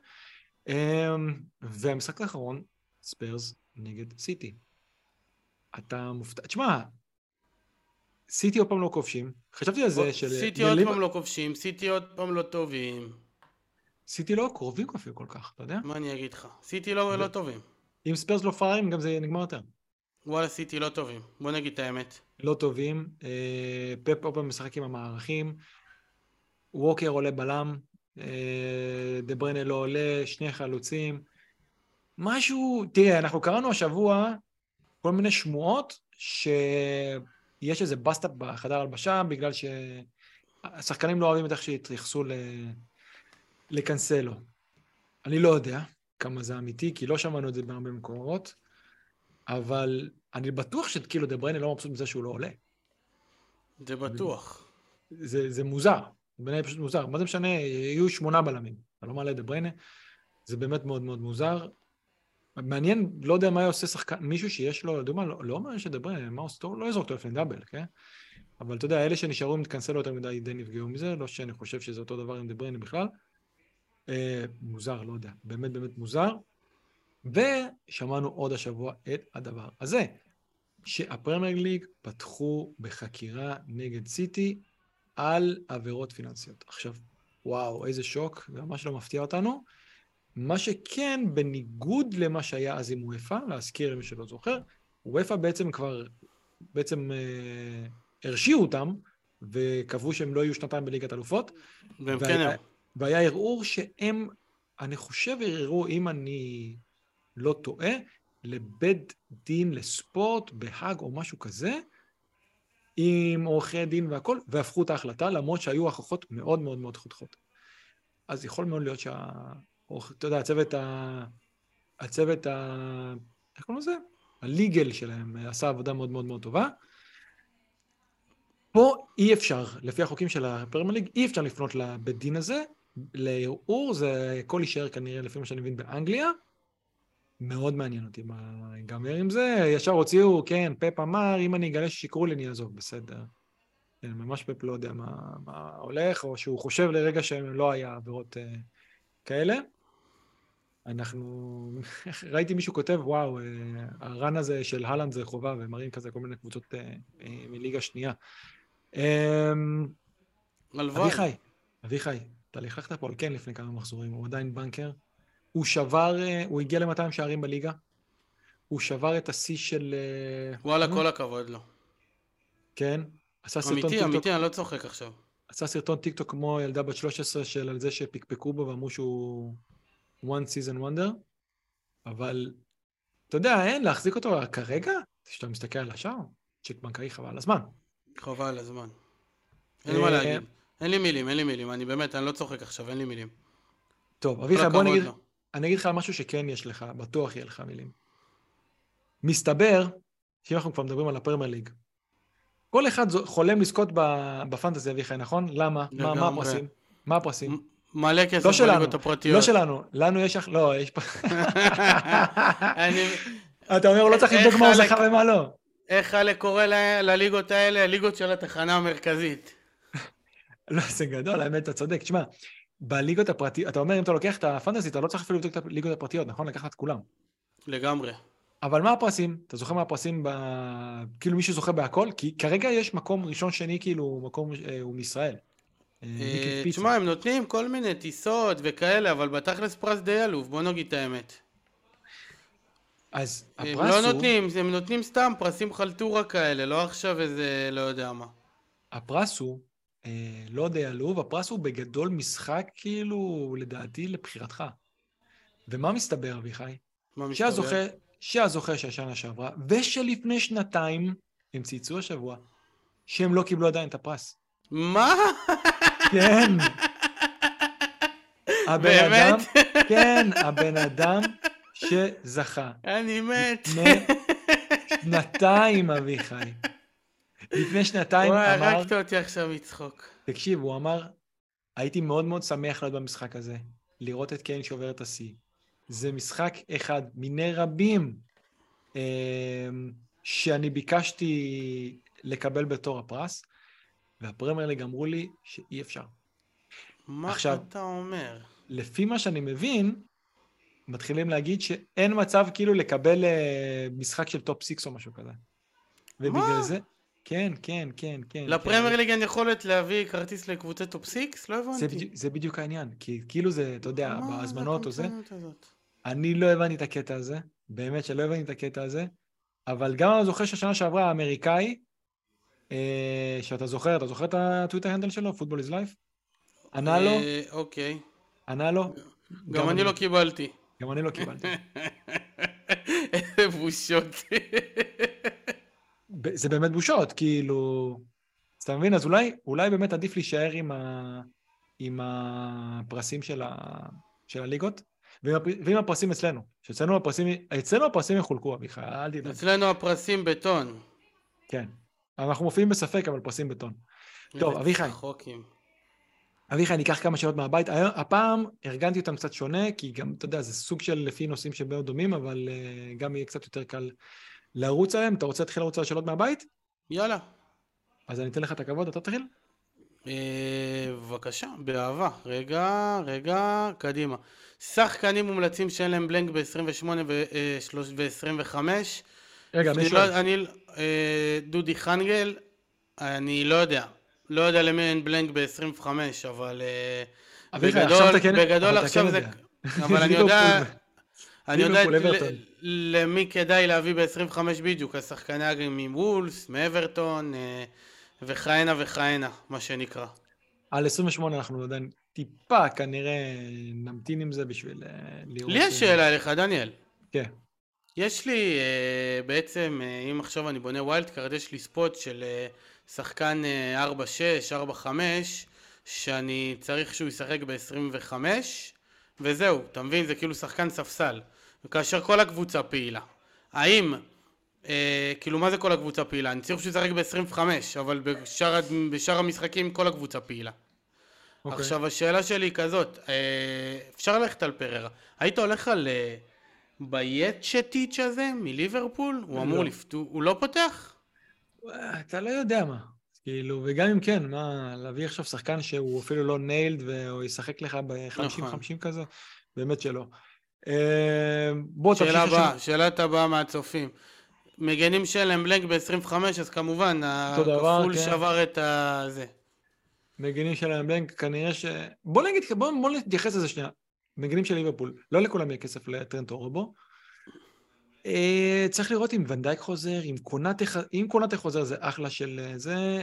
והמשחק האחרון, ספרס נגד סיטי. אתה מופתע, תשמע, סיטי עוד פעם לא כובשים, חשבתי על זה של... סיטי עוד פעם לא כובשים, סיטי עוד פעם לא טובים. סיטי לא קרובים כופים כל כך, אתה יודע? מה אני אגיד לך? סיטי לא, לא טובים. אם ספרס לא פארים, גם זה נגמר יותר. וואלה, סיטי לא טובים. בוא נגיד את האמת. לא טובים. פפ עוד פעם משחק עם המערכים. ווקר עולה בלם. דה בריינה לא עולה. שני חלוצים. משהו... תראה, אנחנו קראנו השבוע כל מיני שמועות שיש איזה בסטאפ בחדר הלבשה, בגלל שהשחקנים לא אוהבים את איך שהתייחסו ל... לקנסלו. אני לא יודע כמה זה אמיתי, כי לא שמענו את זה בהרבה מקומות, אבל אני בטוח שכאילו דה בריינה לא מבסוט מזה שהוא לא עולה. זה בטוח. זה, זה מוזר, בעיניי פשוט מוזר. מה זה משנה? יהיו שמונה בלמים. אתה לא מעלה דה בריינה, זה באמת מאוד מאוד מוזר. מעניין, לא יודע מה עושה שחקן, מישהו שיש לו, דומה, לא, לא אומר שדבר, מה עושה, לא יזרוק אותו לפני דאבל, כן? אבל אתה יודע, אלה שנשארו עם מתכנסה לו יותר מדי די נפגעו מזה, לא שאני חושב שזה אותו דבר עם דבריינה בכלל. אה, מוזר, לא יודע, באמת באמת מוזר. ושמענו עוד השבוע את הדבר הזה, שהפרמייר ליג פתחו בחקירה נגד סיטי על עבירות פיננסיות. עכשיו, וואו, איזה שוק, זה ממש לא מפתיע אותנו. מה שכן, בניגוד למה שהיה אז עם וופא, להזכיר למי שלא זוכר, וופא בעצם כבר, בעצם אה, הרשיעו אותם, וקבעו שהם לא יהיו שנתיים בליגת אלופות. והם כן היו. והיה ערעור שהם, אני חושב, ערערו, אם אני לא טועה, לבית דין לספורט, בהאג או משהו כזה, עם עורכי דין והכל, והפכו את ההחלטה, למרות שהיו הוכחות מאוד מאוד מאוד חותכות. אז יכול מאוד להיות שה... אתה יודע, הצוות ה... הצוות ה... איך קוראים לזה? הליגל שלהם עשה עבודה מאוד מאוד מאוד טובה. פה אי אפשר, לפי החוקים של הפרמייר ליג, אי אפשר לפנות לבית דין הזה, לערעור, זה הכל יישאר כנראה, לפי מה שאני מבין, באנגליה. מאוד מעניין אותי מה ייגמר עם זה. ישר הוציאו, כן, פפ אמר, אם אני אגלה ששיקרו לי, אני אעזוב, בסדר. כן, ממש פפ לא יודע מה, מה הולך, או שהוא חושב לרגע שלא היה עבירות uh, כאלה. אנחנו, ראיתי מישהו כותב, וואו, uh, הרן הזה של הלנד זה חובה, ומראים כזה כל מיני קבוצות uh, uh, מליגה שנייה. Um, אביחי, אביחי, אתה לכלכת פה על כן לפני כמה מחזורים, הוא עדיין בנקר. הוא שבר, הוא הגיע ל-מאתיים שערים בליגה. הוא שבר את השיא של... וואלה, כל הכבוד לו. כן. עשה סרטון אמיתי, טיקטוק. אמיתי, אני לא צוחק עכשיו. עשה סרטון טיקטוק כמו ילדה בת שלוש עשרה של על זה שפיקפקו בו ואמרו שהוא one season wonder. אבל, אתה יודע, אין להחזיק אותו כרגע, כשאתה מסתכל על השאר, צ'ק בנקאי חבל על הזמן. חבל על הזמן. אין מה להגיד. אין לי מילים, אין לי מילים. אני באמת, אני לא צוחק עכשיו, אין לי מילים. טוב, אביחי, בוא נגיד, אני אגיד לך על משהו שכן יש לך, בטוח יהיה לך מילים. מסתבר, שאם אנחנו כבר מדברים על הפרמייר ליג, כל אחד חולם לזכות בפנטזי, אביחי, נכון? למה? מה, מה הפרסים? מה הפרסים? מלא כסף בליגות הפרטיות. לא שלנו, לנו יש... לא, יש פה... אתה אומר, הוא לא צריך לבדוק מה הוא זכה ומה לא. איך אלה קורא לליגות האלה? ליגות של התחנה המרכזית. לא, זה גדול, האמת, אתה צודק. תשמע, בליגות הפרטיות, אתה אומר, אם אתה לוקח את הפנטזי, אתה לא צריך אפילו לבדוק את הליגות הפרטיות, נכון? לקחת את כולם. לגמרי. אבל מה הפרסים? אתה זוכר מה הפרסים, ב... כאילו מישהו זוכה בהכל? כי כרגע יש מקום ראשון שני, כאילו מקום אה, הוא מישראל. אה, תשמע, הם נותנים כל מיני טיסות וכאלה, אבל בתכלס פרס די עלוב, בוא נגיד את האמת. אז הפרס הם לא הוא... נותנים, הם נותנים סתם פרסים חלטורה כאלה, לא עכשיו איזה, לא יודע מה. הפרס הוא, אה, לא די עלוב, הפרס הוא בגדול משחק, כאילו, לדעתי, לבחירתך. ומה מסתבר, אביחי? מה מסתבר? שהזוכה... שהזוכה של השנה שעברה, ושלפני שנתיים, הם צייצו השבוע, שהם לא קיבלו עדיין את הפרס. מה? כן. הבן באמת? אדם, כן, הבן אדם שזכה. אני מת. לפני שנתיים, אביחי. לפני שנתיים וואי, אמר... הרגת אותי עכשיו מצחוק. תקשיב, הוא אמר, הייתי מאוד מאוד שמח להיות במשחק הזה, לראות את קיין שעובר את השיא. זה משחק אחד מיני רבים שאני ביקשתי לקבל בתור הפרס, והפרמייר ליג אמרו לי שאי אפשר. מה עכשיו, אתה אומר? לפי מה שאני מבין, מתחילים להגיד שאין מצב כאילו לקבל משחק של טופ סיקס או משהו כזה. ובגלל זה... כן, כן, כן, כן. לפרמייר ליג אין יכולת להביא כרטיס לקבוצת טופ סיקס? לא הבנתי. זה בדיוק העניין, כי כאילו זה, אתה יודע, בהזמנות או זה, אני לא הבנתי את הקטע הזה, באמת שלא הבנתי את הקטע הזה, אבל גם אני זוכר שהשנה שעברה האמריקאי, שאתה זוכר, אתה זוכר את הטוויטר הנדל שלו, פוטבול איז לייף? ענה לו? אוקיי. ענה לו? גם אני לא קיבלתי. גם אני לא קיבלתי. איזה בושות. זה באמת בושות, כאילו, אז אתה מבין, אז אולי, אולי באמת עדיף להישאר עם, ה, עם הפרסים של, ה, של הליגות, ועם הפרסים אצלנו, שאצלנו הפרסים, אצלנו הפרסים יחולקו, אביחי, אל תדע. אצלנו הפרסים בטון. כן, אנחנו מופיעים בספק, אבל פרסים בטון. טוב, אביחי. אביחי, אני אקח כמה שאלות מהבית. הפעם ארגנתי אותם קצת שונה, כי גם, אתה יודע, זה סוג של לפי נושאים שבאו דומים, אבל uh, גם יהיה קצת יותר קל לרוץ עליהם. אתה רוצה להתחיל לרוץ על השאלות מהבית? יאללה. אז אני אתן לך את הכבוד, אתה תתחיל? בבקשה, באהבה. רגע, רגע, קדימה. שחקנים מומלצים שאין להם בלנק ב-עשרים ושמונה ו-עשרים וחמש. רגע, מי שואל? אני, דודי חנגל, אני לא יודע. לא יודע למי אין בלנק ב-עשרים וחמש, אבל בגדול, בגדול עכשיו זה... אבל אני יודע... אני יודע למי כדאי להביא ב-עשרים וחמש בדיוק, השחקני הגרים עם וולס, מאברטון וכהנה וכהנה, מה שנקרא. על עשרים ושמונה אנחנו עדיין טיפה כנראה נמתין עם זה בשביל לראות... לי יש שאלה אליך, דניאל. כן. יש לי בעצם, אם עכשיו אני בונה ווילד קארד, יש לי ספוט של שחקן ארבע שש, ארבע חמש, שאני צריך שהוא ישחק ב-עשרים וחמש, וזהו, אתה מבין? זה כאילו שחקן ספסל. וכאשר כל הקבוצה פעילה. האם, אה, כאילו מה זה כל הקבוצה פעילה? אני צריך שהוא ישחק ב-עשרים וחמש, אבל בשאר, בשאר המשחקים כל הקבוצה פעילה. Okay. עכשיו השאלה שלי היא כזאת, אה, אפשר ללכת על פררה. היית הולך על אה, בייצ'טיץ' הזה מליברפול? הוא אמור לפתור, הוא לא פותח? אתה לא יודע מה. כאילו, וגם אם כן, מה, להביא עכשיו שחקן שהוא אפילו לא ניילד, והוא ישחק לך ב-חמישים חמישים כזה? באמת שלא. שאלה הבאה, שאלת הבאה מהצופים. מגנים שלהם בלנק ב-עשרים וחמש, אז כמובן, הכפול שבר את זה. מגנים שלהם בלנק, כנראה ש... בוא נגיד, בוא נתייחס לזה שנייה. מגנים של ליברפול, לא לכולם יהיה כסף לטרנט אורבו. צריך לראות אם ונדייק חוזר, אם קונאטה חוזר זה אחלה של זה.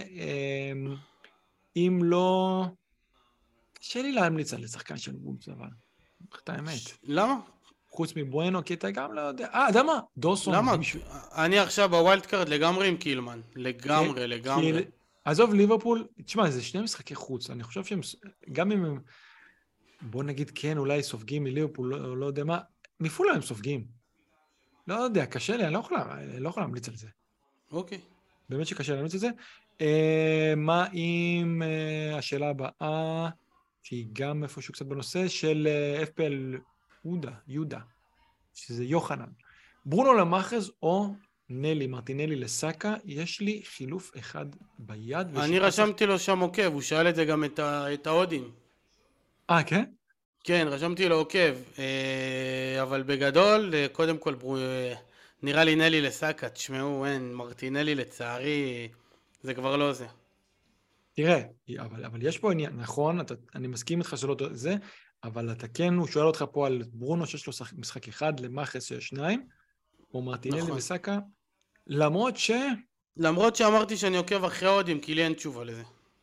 אם לא... קשה לי להמליץ על לשחקן של וולפס, אבל... את האמת. למה? חוץ מבואנו, כי אתה גם לא יודע. אה, אתה מה? דורסון. למה? אני עכשיו בווילד קארד לגמרי עם קילמן. לגמרי, לגמרי. עזוב, ליברפול, תשמע, זה שני משחקי חוץ. אני חושב שהם, גם אם הם, בוא נגיד כן, אולי סופגים מליברפול, לא יודע מה, מפולה הם סופגים. לא יודע, קשה לי, אני לא יכול להמליץ על זה. אוקיי. באמת שקשה להמליץ על זה. מה עם השאלה הבאה, שהיא גם איפשהו קצת בנושא של אף פי אל יהודה, יהודה, שזה יוחנן. ברונו למאחז או נלי, מרטינלי לסאקה, יש לי חילוף אחד ביד. אני רשמתי לו שם עוקב, הוא שאל את זה גם את, ה, את ההודים. אה, כן? כן, רשמתי לו עוקב, אבל בגדול, קודם כל, נראה לי נלי לסאקה, תשמעו, אין, מרטינלי לצערי, זה כבר לא זה. תראה, אבל, אבל יש פה עניין, נכון, אתה, אני מסכים איתך שלא זה, אבל אתה כן, הוא שואל אותך פה על ברונו שיש לו משחק אחד, למאחז שיש שניים, או מרטינלי נכון. וסאקה, למרות ש... למרות שאמרתי שאני עוקב אחרי ההודים, כי לי אין תשובה לזה.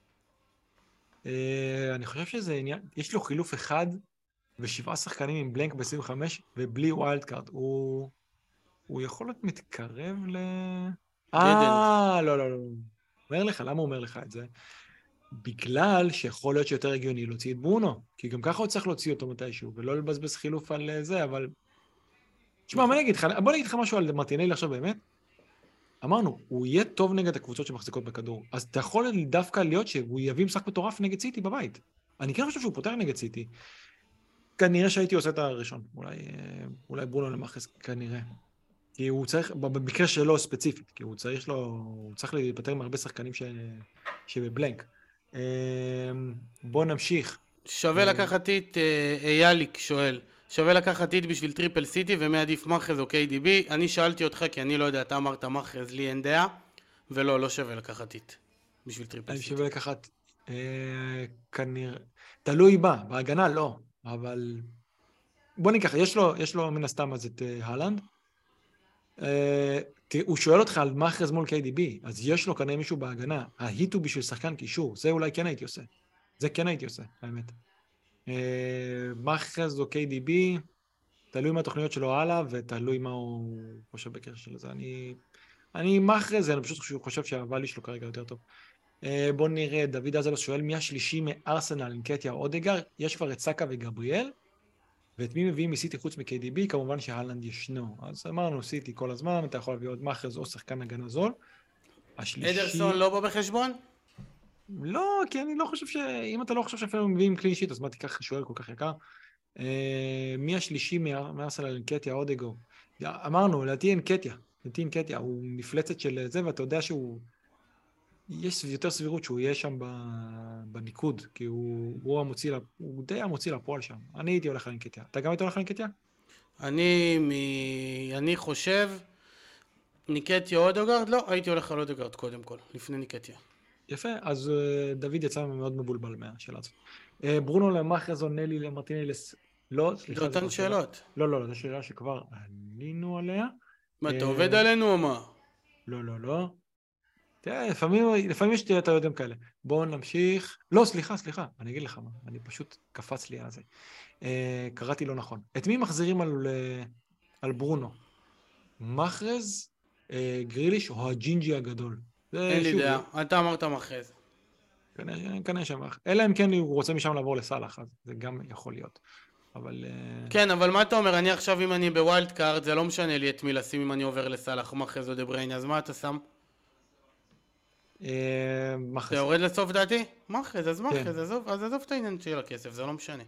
אה, אני חושב שזה עניין, יש לו חילוף אחד, ושבעה שחקנים עם בלנק ב-עשרים וחמש, ובלי ווילד קארד, הוא... הוא יכול להיות מתקרב ל... אה, לא, לא, לא. אומר לך, למה הוא אומר לך את זה? בגלל שיכול להיות שיותר הגיוני להוציא את ברונו, כי גם ככה הוא צריך להוציא אותו מתישהו, ולא לבזבז חילוף על זה, אבל... תשמע, בוא נגיד לך, בוא נגיד לך משהו על מרטינלי עכשיו באמת. אמרנו, הוא יהיה טוב נגד הקבוצות שמחזיקות בכדור, אז אתה יכול דווקא להיות שהוא יביא משחק מטורף נגד סיטי בבית. אני כן חושב שהוא פותח נגד סיטי. כנראה שהייתי עושה את הראשון, אולי, אולי ברונו למאחז, כנראה. כי הוא צריך, במקרה שלו ספציפית, כי הוא צריך לו, הוא צריך להיפטר מהרבה שחקנים ש... שבבלנק. בוא נמשיך. שווה לקחת את אייליק שואל, שווה לקחת את בשביל טריפל סיטי ומי עדיף מאחז או קיי די בי? אני שאלתי אותך כי אני לא יודע, אתה אמרת מאחז, לי אין דעה, ולא, לא שווה לקחת את בשביל טריפל סיטי. אני שווה לקחת, כנראה, תלוי בה, בהגנה לא, אבל בוא ניקח, יש לו, יש לו מן הסתם אז את הלנד, הוא שואל אותך על מאחז מול קיי די בי, אז יש לו כנראה מישהו בהגנה, ההיט הוא בשביל שחקן קישור, זה אולי כן הייתי עושה, זה כן הייתי עושה, האמת. מאחז או קיי די בי, תלוי מה התוכניות שלו הלאה, ותלוי מה הוא חושב בקשר של זה. אני, אני מאחז, אני פשוט חושב שהוואלי שלו כרגע יותר טוב. בוא נראה, דוד אזלוס שואל, מי השלישי מארסנל, אינקטיה או אודגר? יש כבר את סאקה וגבריאל, ואת מי מביאים מסיטי חוץ מ-קיי די בי? כמובן שהלנד ישנו. אז אמרנו, סיטי כל הזמן, אתה יכול להביא עוד מאחז או שחקן הגנה זול. השלישי... אדרסון לא בא בחשבון? לא, כי אני לא חושב ש... אם אתה לא חושב שאפילו מביאים קלין שיט, אז מה תיקח שוער כל כך יקר? אה, מי השלישי מארסנל? אנקטיה, אודגו. אמרנו, לדעתי אנקטיה. לדעתי אנקטיה, הוא מפלצת של זה, ואתה יודע שהוא... יש יותר סבירות שהוא יהיה שם בניקוד, כי הוא, הוא, המוציא, הוא די המוציא לפועל שם. אני הייתי הולך על אנקטיה. אתה גם היית הולך על אנקטיה? אני, מ... אני חושב, ניקטיה או אודגרד? לא, הייתי הולך על אודגרד קודם כל, לפני ניקטיה. יפה, אז uh, דוד יצא מאוד מבולבל מהשאלה הזאת. Uh, ברונו למאחז או נלי למרטיני לס... לא, סליחה, זה אותן שאלות. לא, לא, לא, זו שאלה שכבר עלינו עליה. מה, אתה עובד עלינו או מה? לא, לא, לא. תראה, לפעמים, לפעמים יש טעויות כאלה. בואו נמשיך. לא, סליחה, סליחה, אני אגיד לך מה, אני פשוט קפץ לי על זה. Uh, קראתי לא נכון. את מי מחזירים על, על ברונו? מחרז, uh, גריליש או הג'ינג'י הגדול? אין לי דעה, אתה אמרת מחרז. כנראה שם, אלא אם כן הוא רוצה משם לעבור לסלח, אז זה גם יכול להיות. אבל... כן, אבל מה אתה אומר? אני עכשיו אם אני בווילד קארד, זה לא משנה לי את מי לשים אם אני עובר לסלח, מחרז או דבריינה, אז מה אתה שם? מחרז. אתה יורד לסוף דעתי? מחרז, אז מחרז, עזוב, אז עזוב את העניין של הכסף, זה לא משנה.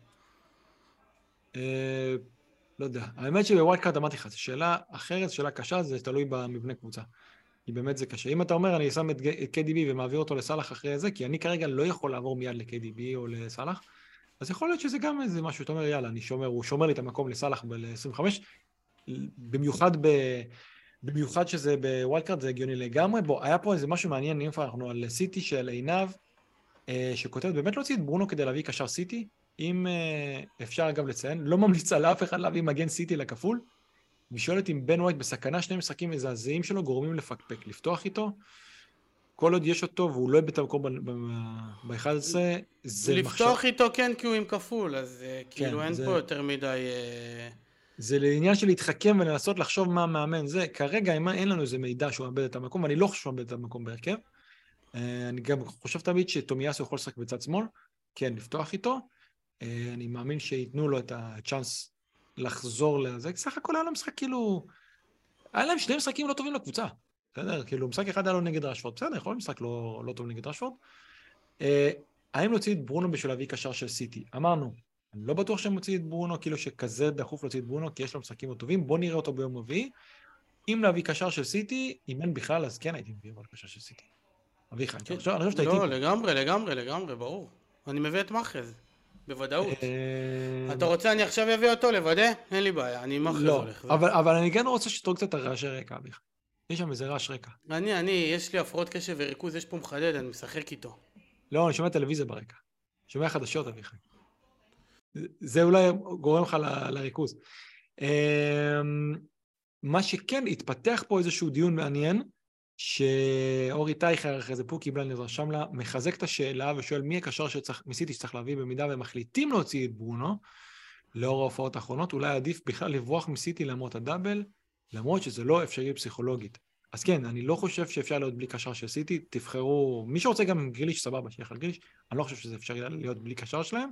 לא יודע, האמת שבווילד קארד אמרתי לך, זו שאלה אחרת, שאלה קשה, זה תלוי במבנה קבוצה. כי באמת זה קשה. אם אתה אומר, אני שם את קיי די בי ומעביר אותו לסלח אחרי זה, כי אני כרגע לא יכול לעבור מיד ל-קיי די בי או לסלח, אז יכול להיות שזה גם איזה משהו, אתה אומר, יאללה, אני שומר, הוא שומר לי את המקום לסלח ב-עשרים וחמש, במיוחד ב... במיוחד שזה בווילד קארד, זה הגיוני לגמרי. בוא, היה פה איזה משהו מעניין, אם אנחנו על סיטי של עינב, שכותבת, באמת להוציא את ברונו כדי להביא קשר סיטי, אם אפשר אגב לציין, לא ממליץ על אף אחד להביא מגן סיטי לכפול, ושואלת אם בן ווייט בסכנה, שני משחקים מזעזעים שלו גורמים לפקפק, לפתוח איתו, כל עוד יש אותו והוא לא איבד את המקום ב-אחד עשרה, זה מחשב... לפתוח איתו כן, כי הוא עם כפול, אז כאילו אין פה יותר מדי... זה לעניין של להתחכם ולנסות לחשוב מה מאמן. זה, כרגע אין לנו איזה מידע שהוא מאבד את המקום, ואני לא חושב שהוא מאבד את המקום בהרכב. אני גם חושב תמיד שתומיאסו יכול לשחק בצד שמאל, כן, לפתוח איתו. אני מאמין שיתנו לו את הצ'אנס לחזור לזה. סך הכל היה לו משחק כאילו... היה להם שני משחקים לא טובים לקבוצה. בסדר? כאילו, משחק אחד היה לו נגד רשפורד. בסדר, יכול להיות משחק לא, לא טוב נגד רשפורד. האם להוציא את ברונו בשביל להביא קשר של סיטי? אמרנו, אני לא בטוח שהם מוציא את ברונו, כאילו שכזה דחוף להוציא את ברונו, כי יש לו משחקים לא טובים. בוא נראה אותו ביום רביעי. אם להביא קשר של סיטי, אם אין בכלל, אז כן הייתי מביא אבל קשר של סיטי. אביך, אני חושב שאתה איתי. לא, לגמרי, לגמרי, לגמרי, ברור. אני מביא את מחרז. בוודאות. אתה רוצה, אני עכשיו אביא אותו לוודא? אין לי בעיה, אני מחרז הולך. לא, אבל אני כן רוצה שתראו קצת את הרעשי רקע, אביך. יש שם איזה רעש רקע. אני, אני, יש לי הפרעות קשב וריכוז, יש פה מחדד, אני משחק איתו. לא, אני שומע טלוויזיה ברקע. שומע חדשות, אביך. זה אולי גורם לך לריכוז. מה שכן, התפתח פה איזשהו דיון מעניין, שאורי טייכר אחרי זה פה קיבל נרשם לה, מחזק את השאלה ושואל מי הקשר מסיטי שצריך להביא במידה ומחליטים להוציא את ברונו, לאור ההופעות האחרונות, אולי עדיף בכלל לברוח מסיטי למרות הדאבל, למרות שזה לא אפשרי פסיכולוגית. אז כן, אני לא חושב שאפשר להיות בלי קשר של סיטי, תבחרו, מי שרוצה גם גריליש סבבה, שייך על גריליש, אני לא חושב שזה אפשרי להיות בלי קשר שלהם,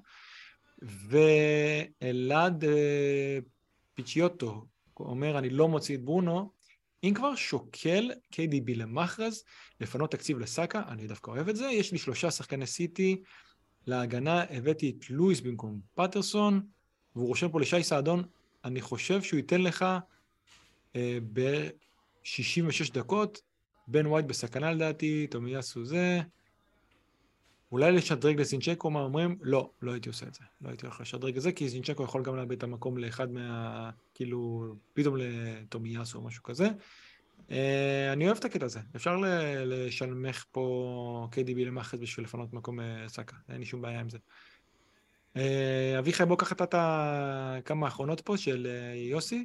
ואלעד פיצ'יוטו אומר, אני לא מוציא את ברונו, אם כבר שוקל קיי די בי למחרז, לפנות תקציב לסאקה, אני דווקא אוהב את זה, יש לי שלושה שחקני סיטי, להגנה הבאתי את לואיס במקום פטרסון, והוא רושם פה לשי סעדון, אני חושב שהוא ייתן לך אה, ב-שישים ושש דקות, בן ווייט בסכנה לדעתי, תומיאסו זה, אולי לשדרג לזינצ'נקו, מה אומרים? לא, לא הייתי עושה את זה. לא הייתי הולך לשדרג את זה, כי זינצ'נקו יכול גם לאבד את המקום לאחד מה... כאילו, פתאום לתומיאסו או משהו כזה. אני אוהב את הקטע הזה. אפשר לשלמך פה קיי די בי למחרז בשביל לפנות מקום סאקה. אין לי שום בעיה עם זה. אביחי, בוא קח את כמה האחרונות פה של יוסי.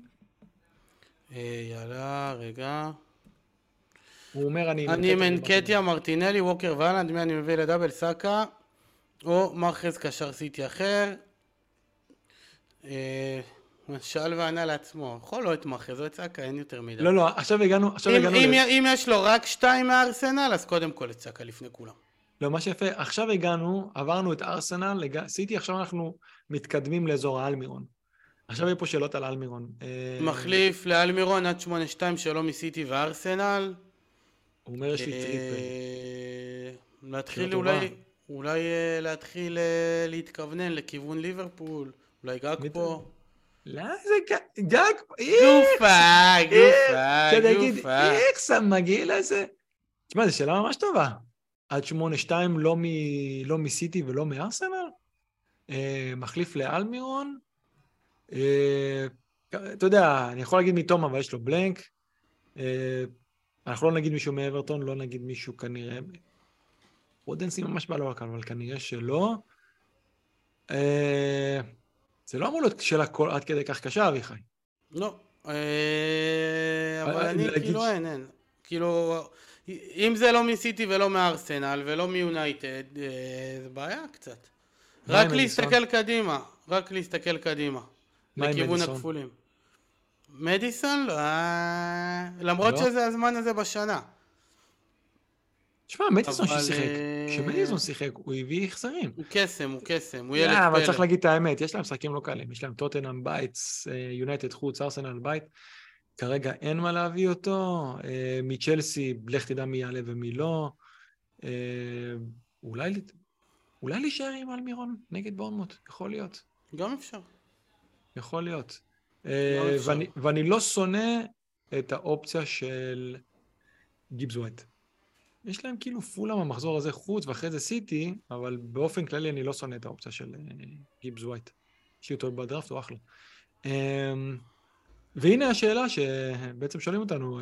יאללה, רגע. הוא אומר, אני... אני עם אנקטיה, מרטינלי, ווקר ואלנד, מי אני מביא לדאבל סאקה, או מחרז קשר סיטי אחר. שאל וענה לעצמו, יכול לא את מחרז, או את סאקה, אין יותר מידה. לא, לא, עכשיו הגענו... אם יש לו רק שתיים מהארסנל, אז קודם כל את סאקה לפני כולם. לא, מה שיפה, עכשיו הגענו, עברנו את ארסנל, סיטי, עכשיו אנחנו מתקדמים לאזור האלמירון. עכשיו יהיה פה שאלות על האלמירון. מחליף לאלמירון עד שמונה שתיים שלו מסיטי וארסנל. הוא אומר, יש לי טריפל. להתחיל אולי, אולי להתחיל להתכוונן לכיוון ליברפול, אולי גג פה. לא, זה גג פה. גופה, גופה, גופה. איך שם מגיל הזה? תשמע, זו שאלה ממש טובה. עד שמונה שתיים לא מסיטי ולא מארסנל? מחליף לאלמירון? אתה יודע, אני יכול להגיד מתום, אבל יש לו בלנק. אנחנו לא נגיד מישהו מאברטון, לא נגיד מישהו כנראה... רודנסי ממש בא לו הקל, אבל כנראה שלא. זה לא אמור להיות שאלה עד כדי כך קשה, אביחי. לא. אבל אני כאילו אין, אין. כאילו, אם זה לא מסיטי ולא מארסנל ולא מיונייטד, זה בעיה קצת. רק להסתכל קדימה, רק להסתכל קדימה. לכיוון הכפולים. מדיסון? למרות שזה הזמן הזה בשנה. תשמע, מדיסון ששיחק, כשמדיסון שיחק, הוא הביא החזרים. הוא קסם, הוא קסם, הוא ילד פלא. אבל צריך להגיד את האמת, יש להם משחקים לא קלים, יש להם טוטנהאם בית, יונייטד חוץ, ארסנל בית, כרגע אין מה להביא אותו, מצ'לסי, לך תדע מי יעלה ומי לא, אולי להישאר עם אלמירון נגד בורנמוט, יכול להיות. גם אפשר. יכול להיות. ואני, ואני לא שונא את האופציה של גיבס ווייט. יש להם כאילו פולאם המחזור הזה חוץ, ואחרי זה סיטי, אבל באופן כללי אני לא שונא את האופציה של גיבס ווייט. יש לי אותו בדראפט, הוא אחלה. והנה השאלה שבעצם שואלים אותנו,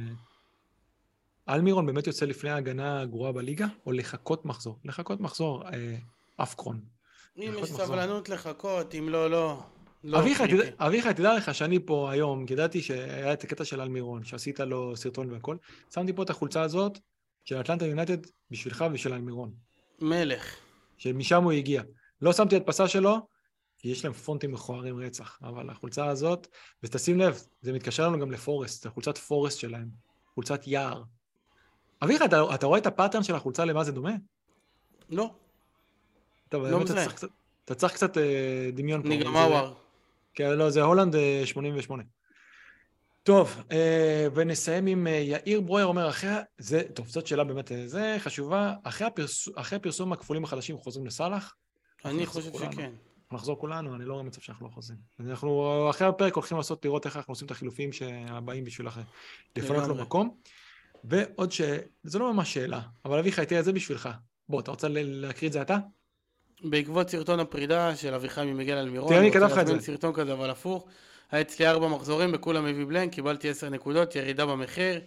אלמירון באמת יוצא לפני ההגנה הגרועה בליגה, או לחכות מחזור? לחכות מחזור, אפקרון. אם יש סבלנות לחכות, אם לא, לא. אביחי, תדע לך שאני פה היום, ידעתי שהיה את הקטע של אלמירון, שעשית לו סרטון והכל, שמתי פה את החולצה הזאת, של אטלנטה יונייטד בשבילך ושל אלמירון. מלך. שמשם הוא הגיע. לא שמתי את פסה שלו, כי יש להם פונטים מכוערים רצח, אבל החולצה הזאת, ותשים לב, זה מתקשר לנו גם לפורסט, זה חולצת פורסט שלהם, חולצת יער. אביחי, אתה, אתה רואה את הפאטרן של החולצה למה זה דומה? לא. טוב, לא אתה, צריך, אתה צריך קצת אה, דמיון פה. ניגמאוור. כן, לא, זה הולנד אה, שמונים ושמונה. טוב, אה, ונסיים עם אה, יאיר ברויר אומר, אחרי, זה, טוב, זאת שאלה באמת, זה חשובה, אחרי, הפרס, אחרי פרסום הכפולים החדשים חוזרים לסלח? אני חושב כולנו. שכן. נחזור כולנו, אני לא רואה מצב שאנחנו לא חוזרים. אנחנו אחרי הפרק הולכים לעשות לראות איך אנחנו עושים את החילופים שהבאים בשביל אחרי, לפנות לו מקום. ועוד ש... זה לא ממש שאלה, אבל אביחי, תהיה זה בשבילך. בוא, אתה רוצה להקריא את זה אתה? בעקבות סרטון הפרידה של אביחי ממגל אלמירון, תראה, אני כתב לך את זה. סרטון כזה, אבל הפוך. היה אצלי ארבע מחזורים, בכולם מביא בלנק, קיבלתי עשר נקודות, ירידה במחיר.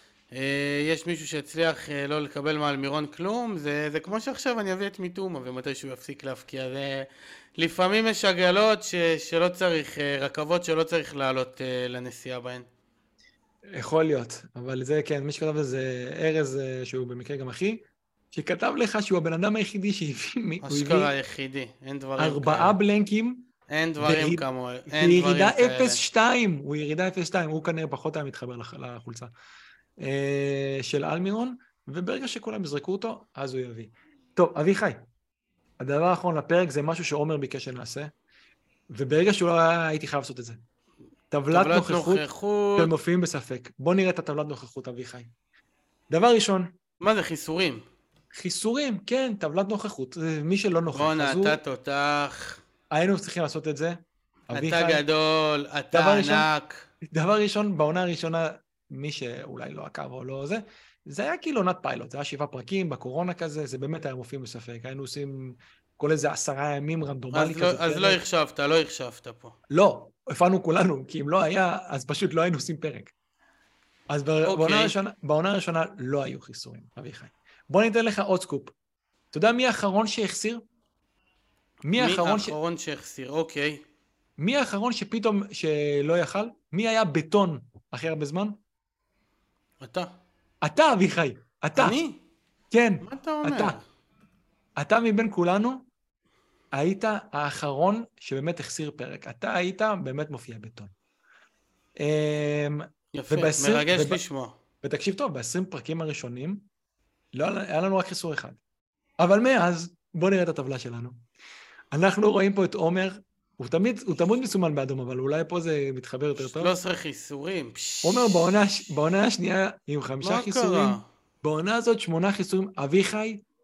יש מישהו שהצליח לא לקבל מאלמירון כלום, זה, זה כמו שעכשיו אני אביא את מיתומה, ומתי שהוא יפסיק להפקיע. זה... לפעמים יש עגלות ש... שלא צריך, רכבות שלא צריך לעלות לנסיעה בהן. יכול להיות, אבל זה כן, מי שכתב זה ארז, שהוא במקרה גם אחי, שכתב לך שהוא הבן אדם היחידי שהביא... אשכרה היחידי, אין דברים כאלה. ארבעה בלנקים. אין דברים כמוה, אין דברים בירידה אפס שתיים, הוא ירידה אפס שתיים, הוא כנראה פחות היה מתחבר לחולצה של אלמירון, וברגע שכולם יזרקו אותו, אז הוא יביא. טוב, אביחי, הדבר האחרון לפרק זה משהו שעומר ביקש שנעשה, וברגע שהוא לא היה, הייתי חייב לעשות את זה. טבלת נוכחות של מופיעים בספק. בוא נראה את הטבלת נוכחות, אביחי. דבר ראשון. מה זה, חיסורים? חיסורים, כן, טבלת נוכחות. מי שלא נוכח. בוא נעתה תותח. היינו צריכים לעשות את זה. אתה גדול, אתה ענק. דבר ראשון, בעונה הראשונה, מי שאולי לא עקב או לא זה, זה היה כאילו עונת פיילוט. זה היה שבעה פרקים, בקורונה כזה, זה באמת היה מופיעים בספק. היינו עושים כל איזה עשרה ימים רנדומלי כזה. אז לא החשבת, לא החשבת פה. לא. הפענו כולנו, כי אם לא היה, אז פשוט לא היינו עושים פרק. אז בעונה הראשונה, בעונה הראשונה לא היו חיסורים, אביחי. בוא ניתן לך עוד סקופ. אתה יודע מי האחרון שהחסיר? מי האחרון שהחסיר, אוקיי. מי האחרון שפתאום שלא יכל? מי היה בטון אחרי הרבה זמן? אתה. אתה, אביחי. אתה. אני? כן. מה אתה אומר? אתה. אתה מבין כולנו, היית האחרון שבאמת החסיר פרק. אתה היית באמת מופיע בטון. יפה, מרגש לשמוע. ותקשיב טוב, ב-עשרים פרקים הראשונים, לא היה לנו רק חיסור אחד. אבל מאז, בוא נראה את הטבלה שלנו. אנחנו רואים פה את עומר, הוא תמיד, הוא תמיד מסומן באדום, אבל אולי פה זה מתחבר יותר טוב. שלושה עשר חיסורים. עומר בעונה, בעונה השנייה עם חמישה חיסורים. בעונה הזאת שמונה חיסורים. אביחי,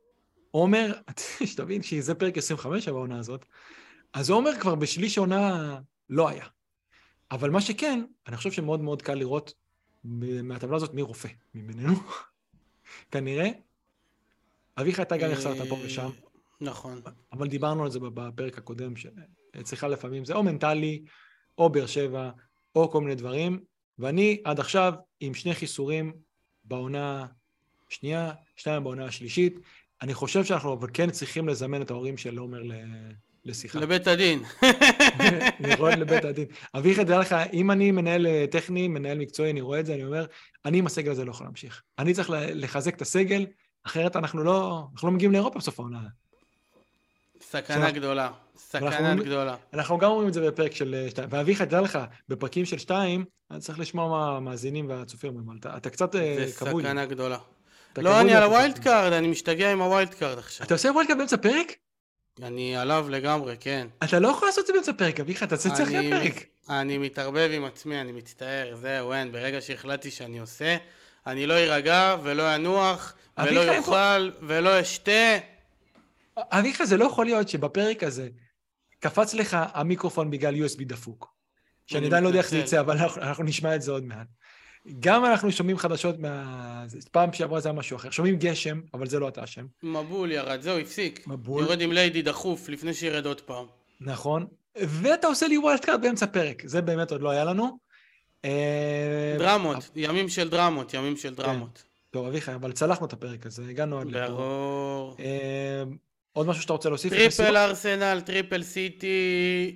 עומר, שתבין שזה פרק עשרים וחמש בעונה הזאת, אז עומר כבר בשליש עונה לא היה. אבל מה שכן, אני חושב שמאוד מאוד קל לראות מהטבלה הזאת מי רופא מבינינו. כנראה, אביך אתה גם יחסרת פה ושם. נכון. אבל דיברנו על זה בפרק הקודם, שצריכה לפעמים, זה או מנטלי, או באר שבע, או כל מיני דברים, ואני עד עכשיו עם שני חיסורים בעונה שנייה, שתיים בעונה השלישית, אני חושב שאנחנו אבל כן צריכים לזמן את ההורים של עומר לשיחה. לבית הדין. אני רואה לבית הדין. אביך, תדע לך, אם אני מנהל טכני, מנהל מקצועי, אני רואה את זה, אני אומר, אני עם הסגל הזה לא יכול להמשיך. אני צריך לחזק את הסגל, אחרת אנחנו לא, אנחנו לא מגיעים לאירופה בסוף העונה. סכנה גדולה, סכנה גדולה. אנחנו גם רואים את זה בפרק של שתיים, ואביך, תדע לך, בפרקים של שתיים, אני צריך לשמוע מה המאזינים והצופים אומרים, אתה קצת כבוי. זה סכנה גדולה. לא, אני על הווילד קארד, אני משתגע עם הווילד קארד עכשיו. אתה עושה ווילד קארד באמצע פרק? אני עליו לגמרי, כן. אתה לא יכול לעשות את זה באמצע פרק, אביך, אתה צריך אחרי פרק. אני מתערבב עם עצמי, אני מצטער, זהו, אין, ברגע שהחלטתי שאני עושה, אני לא יירגע ולא ינוח, ולא יאכל ולא אשתה. אביך, זה לא יכול להיות שבפרק הזה קפץ לך המיקרופון בגלל יו אס בי דפוק. שאני עדיין לא יודע איך זה יצא, אבל אנחנו נשמע את זה עוד מעט. גם אנחנו שומעים חדשות מה... פעם שעברה זה היה משהו אחר. שומעים גשם, אבל זה לא אתה השם. מבול ירד, זהו, הפסיק. מבול. יורד עם ליידי דחוף לפני שירד עוד פעם. נכון. ואתה עושה לי ווילד קארד באמצע פרק. זה באמת עוד לא היה לנו. דרמות, ימים של דרמות, ימים של דרמות. טוב, אביחי, אבל צלחנו את הפרק הזה, הגענו עד לפה. ברור. עוד משהו שאתה רוצה להוסיף? טריפל ארסנל, טריפל סיטי,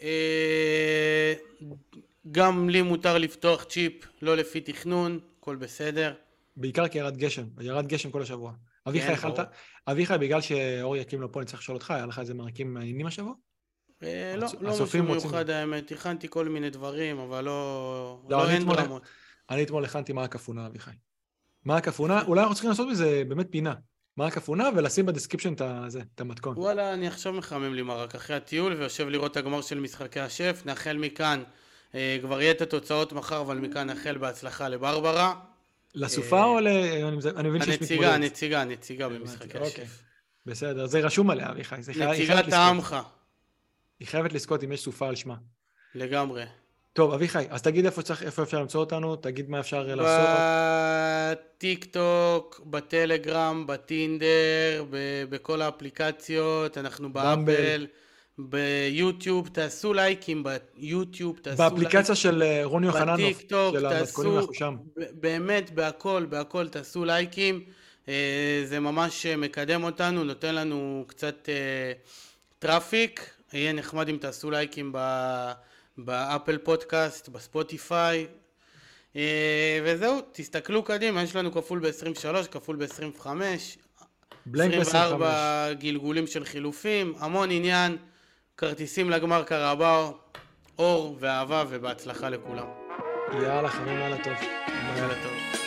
גם לי מותר לפתוח צ'יפ, לא לפי תכנון, הכל בסדר. בעיקר כי ירד גשם, ירד גשם כל השבוע. אביחי, יכלת? אביחי, בגלל שאור יקים לו פה, אני צריך לשאול אותך, היה לך איזה מרקים מעניינים השבוע? לא, לא משהו מיוחד האמת, הכנתי כל מיני דברים, אבל לא, אין דרמות. אני אתמול הכנתי מה הכפונה, אביחי. מה הכפונה? אולי אנחנו צריכים לעשות בזה באמת פינה. מה הכפונה, ולשים בדסקריפשן את המתכון. וואלה, אני עכשיו מחמם לי מרק אחרי הטיול, ויושב לראות את הגמר של משחקי השף, נאחל מכאן, אה, כבר יהיה את התוצאות מחר, אבל מכאן נאחל בהצלחה לברברה. לסופה או ל... אני מבין שיש מתמודדת. הנציגה, הנציגה, הנציגה במשחקי השף. בסדר, זה רשום עליה, אביחי. נציגת העמך. היא חייבת לזכות אם יש סופה על שמה. לגמרי. טוב, אביחי, אז תגיד איפה, צריך, איפה אפשר למצוא אותנו, תגיד מה אפשר לעשות. בטיק טוק, בטלגרם, בטינדר, ב- בכל האפליקציות, אנחנו באפל, ביוטיוב, תעשו לייקים ביוטיוב, תעשו באפליקציה לייק... של רוני יוחננוף, בטיק טוק, של המתכונים אנחנו שם. באמת, בהכל, בהכל, תעשו לייקים, זה ממש מקדם אותנו, נותן לנו קצת טראפיק, יהיה נחמד אם תעשו לייקים ב... באפל פודקאסט, בספוטיפיי, וזהו, תסתכלו קדימה, יש לנו כפול ב-עשרים ושלוש, כפול ב-עשרים וחמש, עשרים וארבע גלגולים של חילופים, המון עניין, כרטיסים לגמר קרבאו, אור ואהבה ובהצלחה לכולם. יאללה חברים, יאללה טוב. יאללה טוב.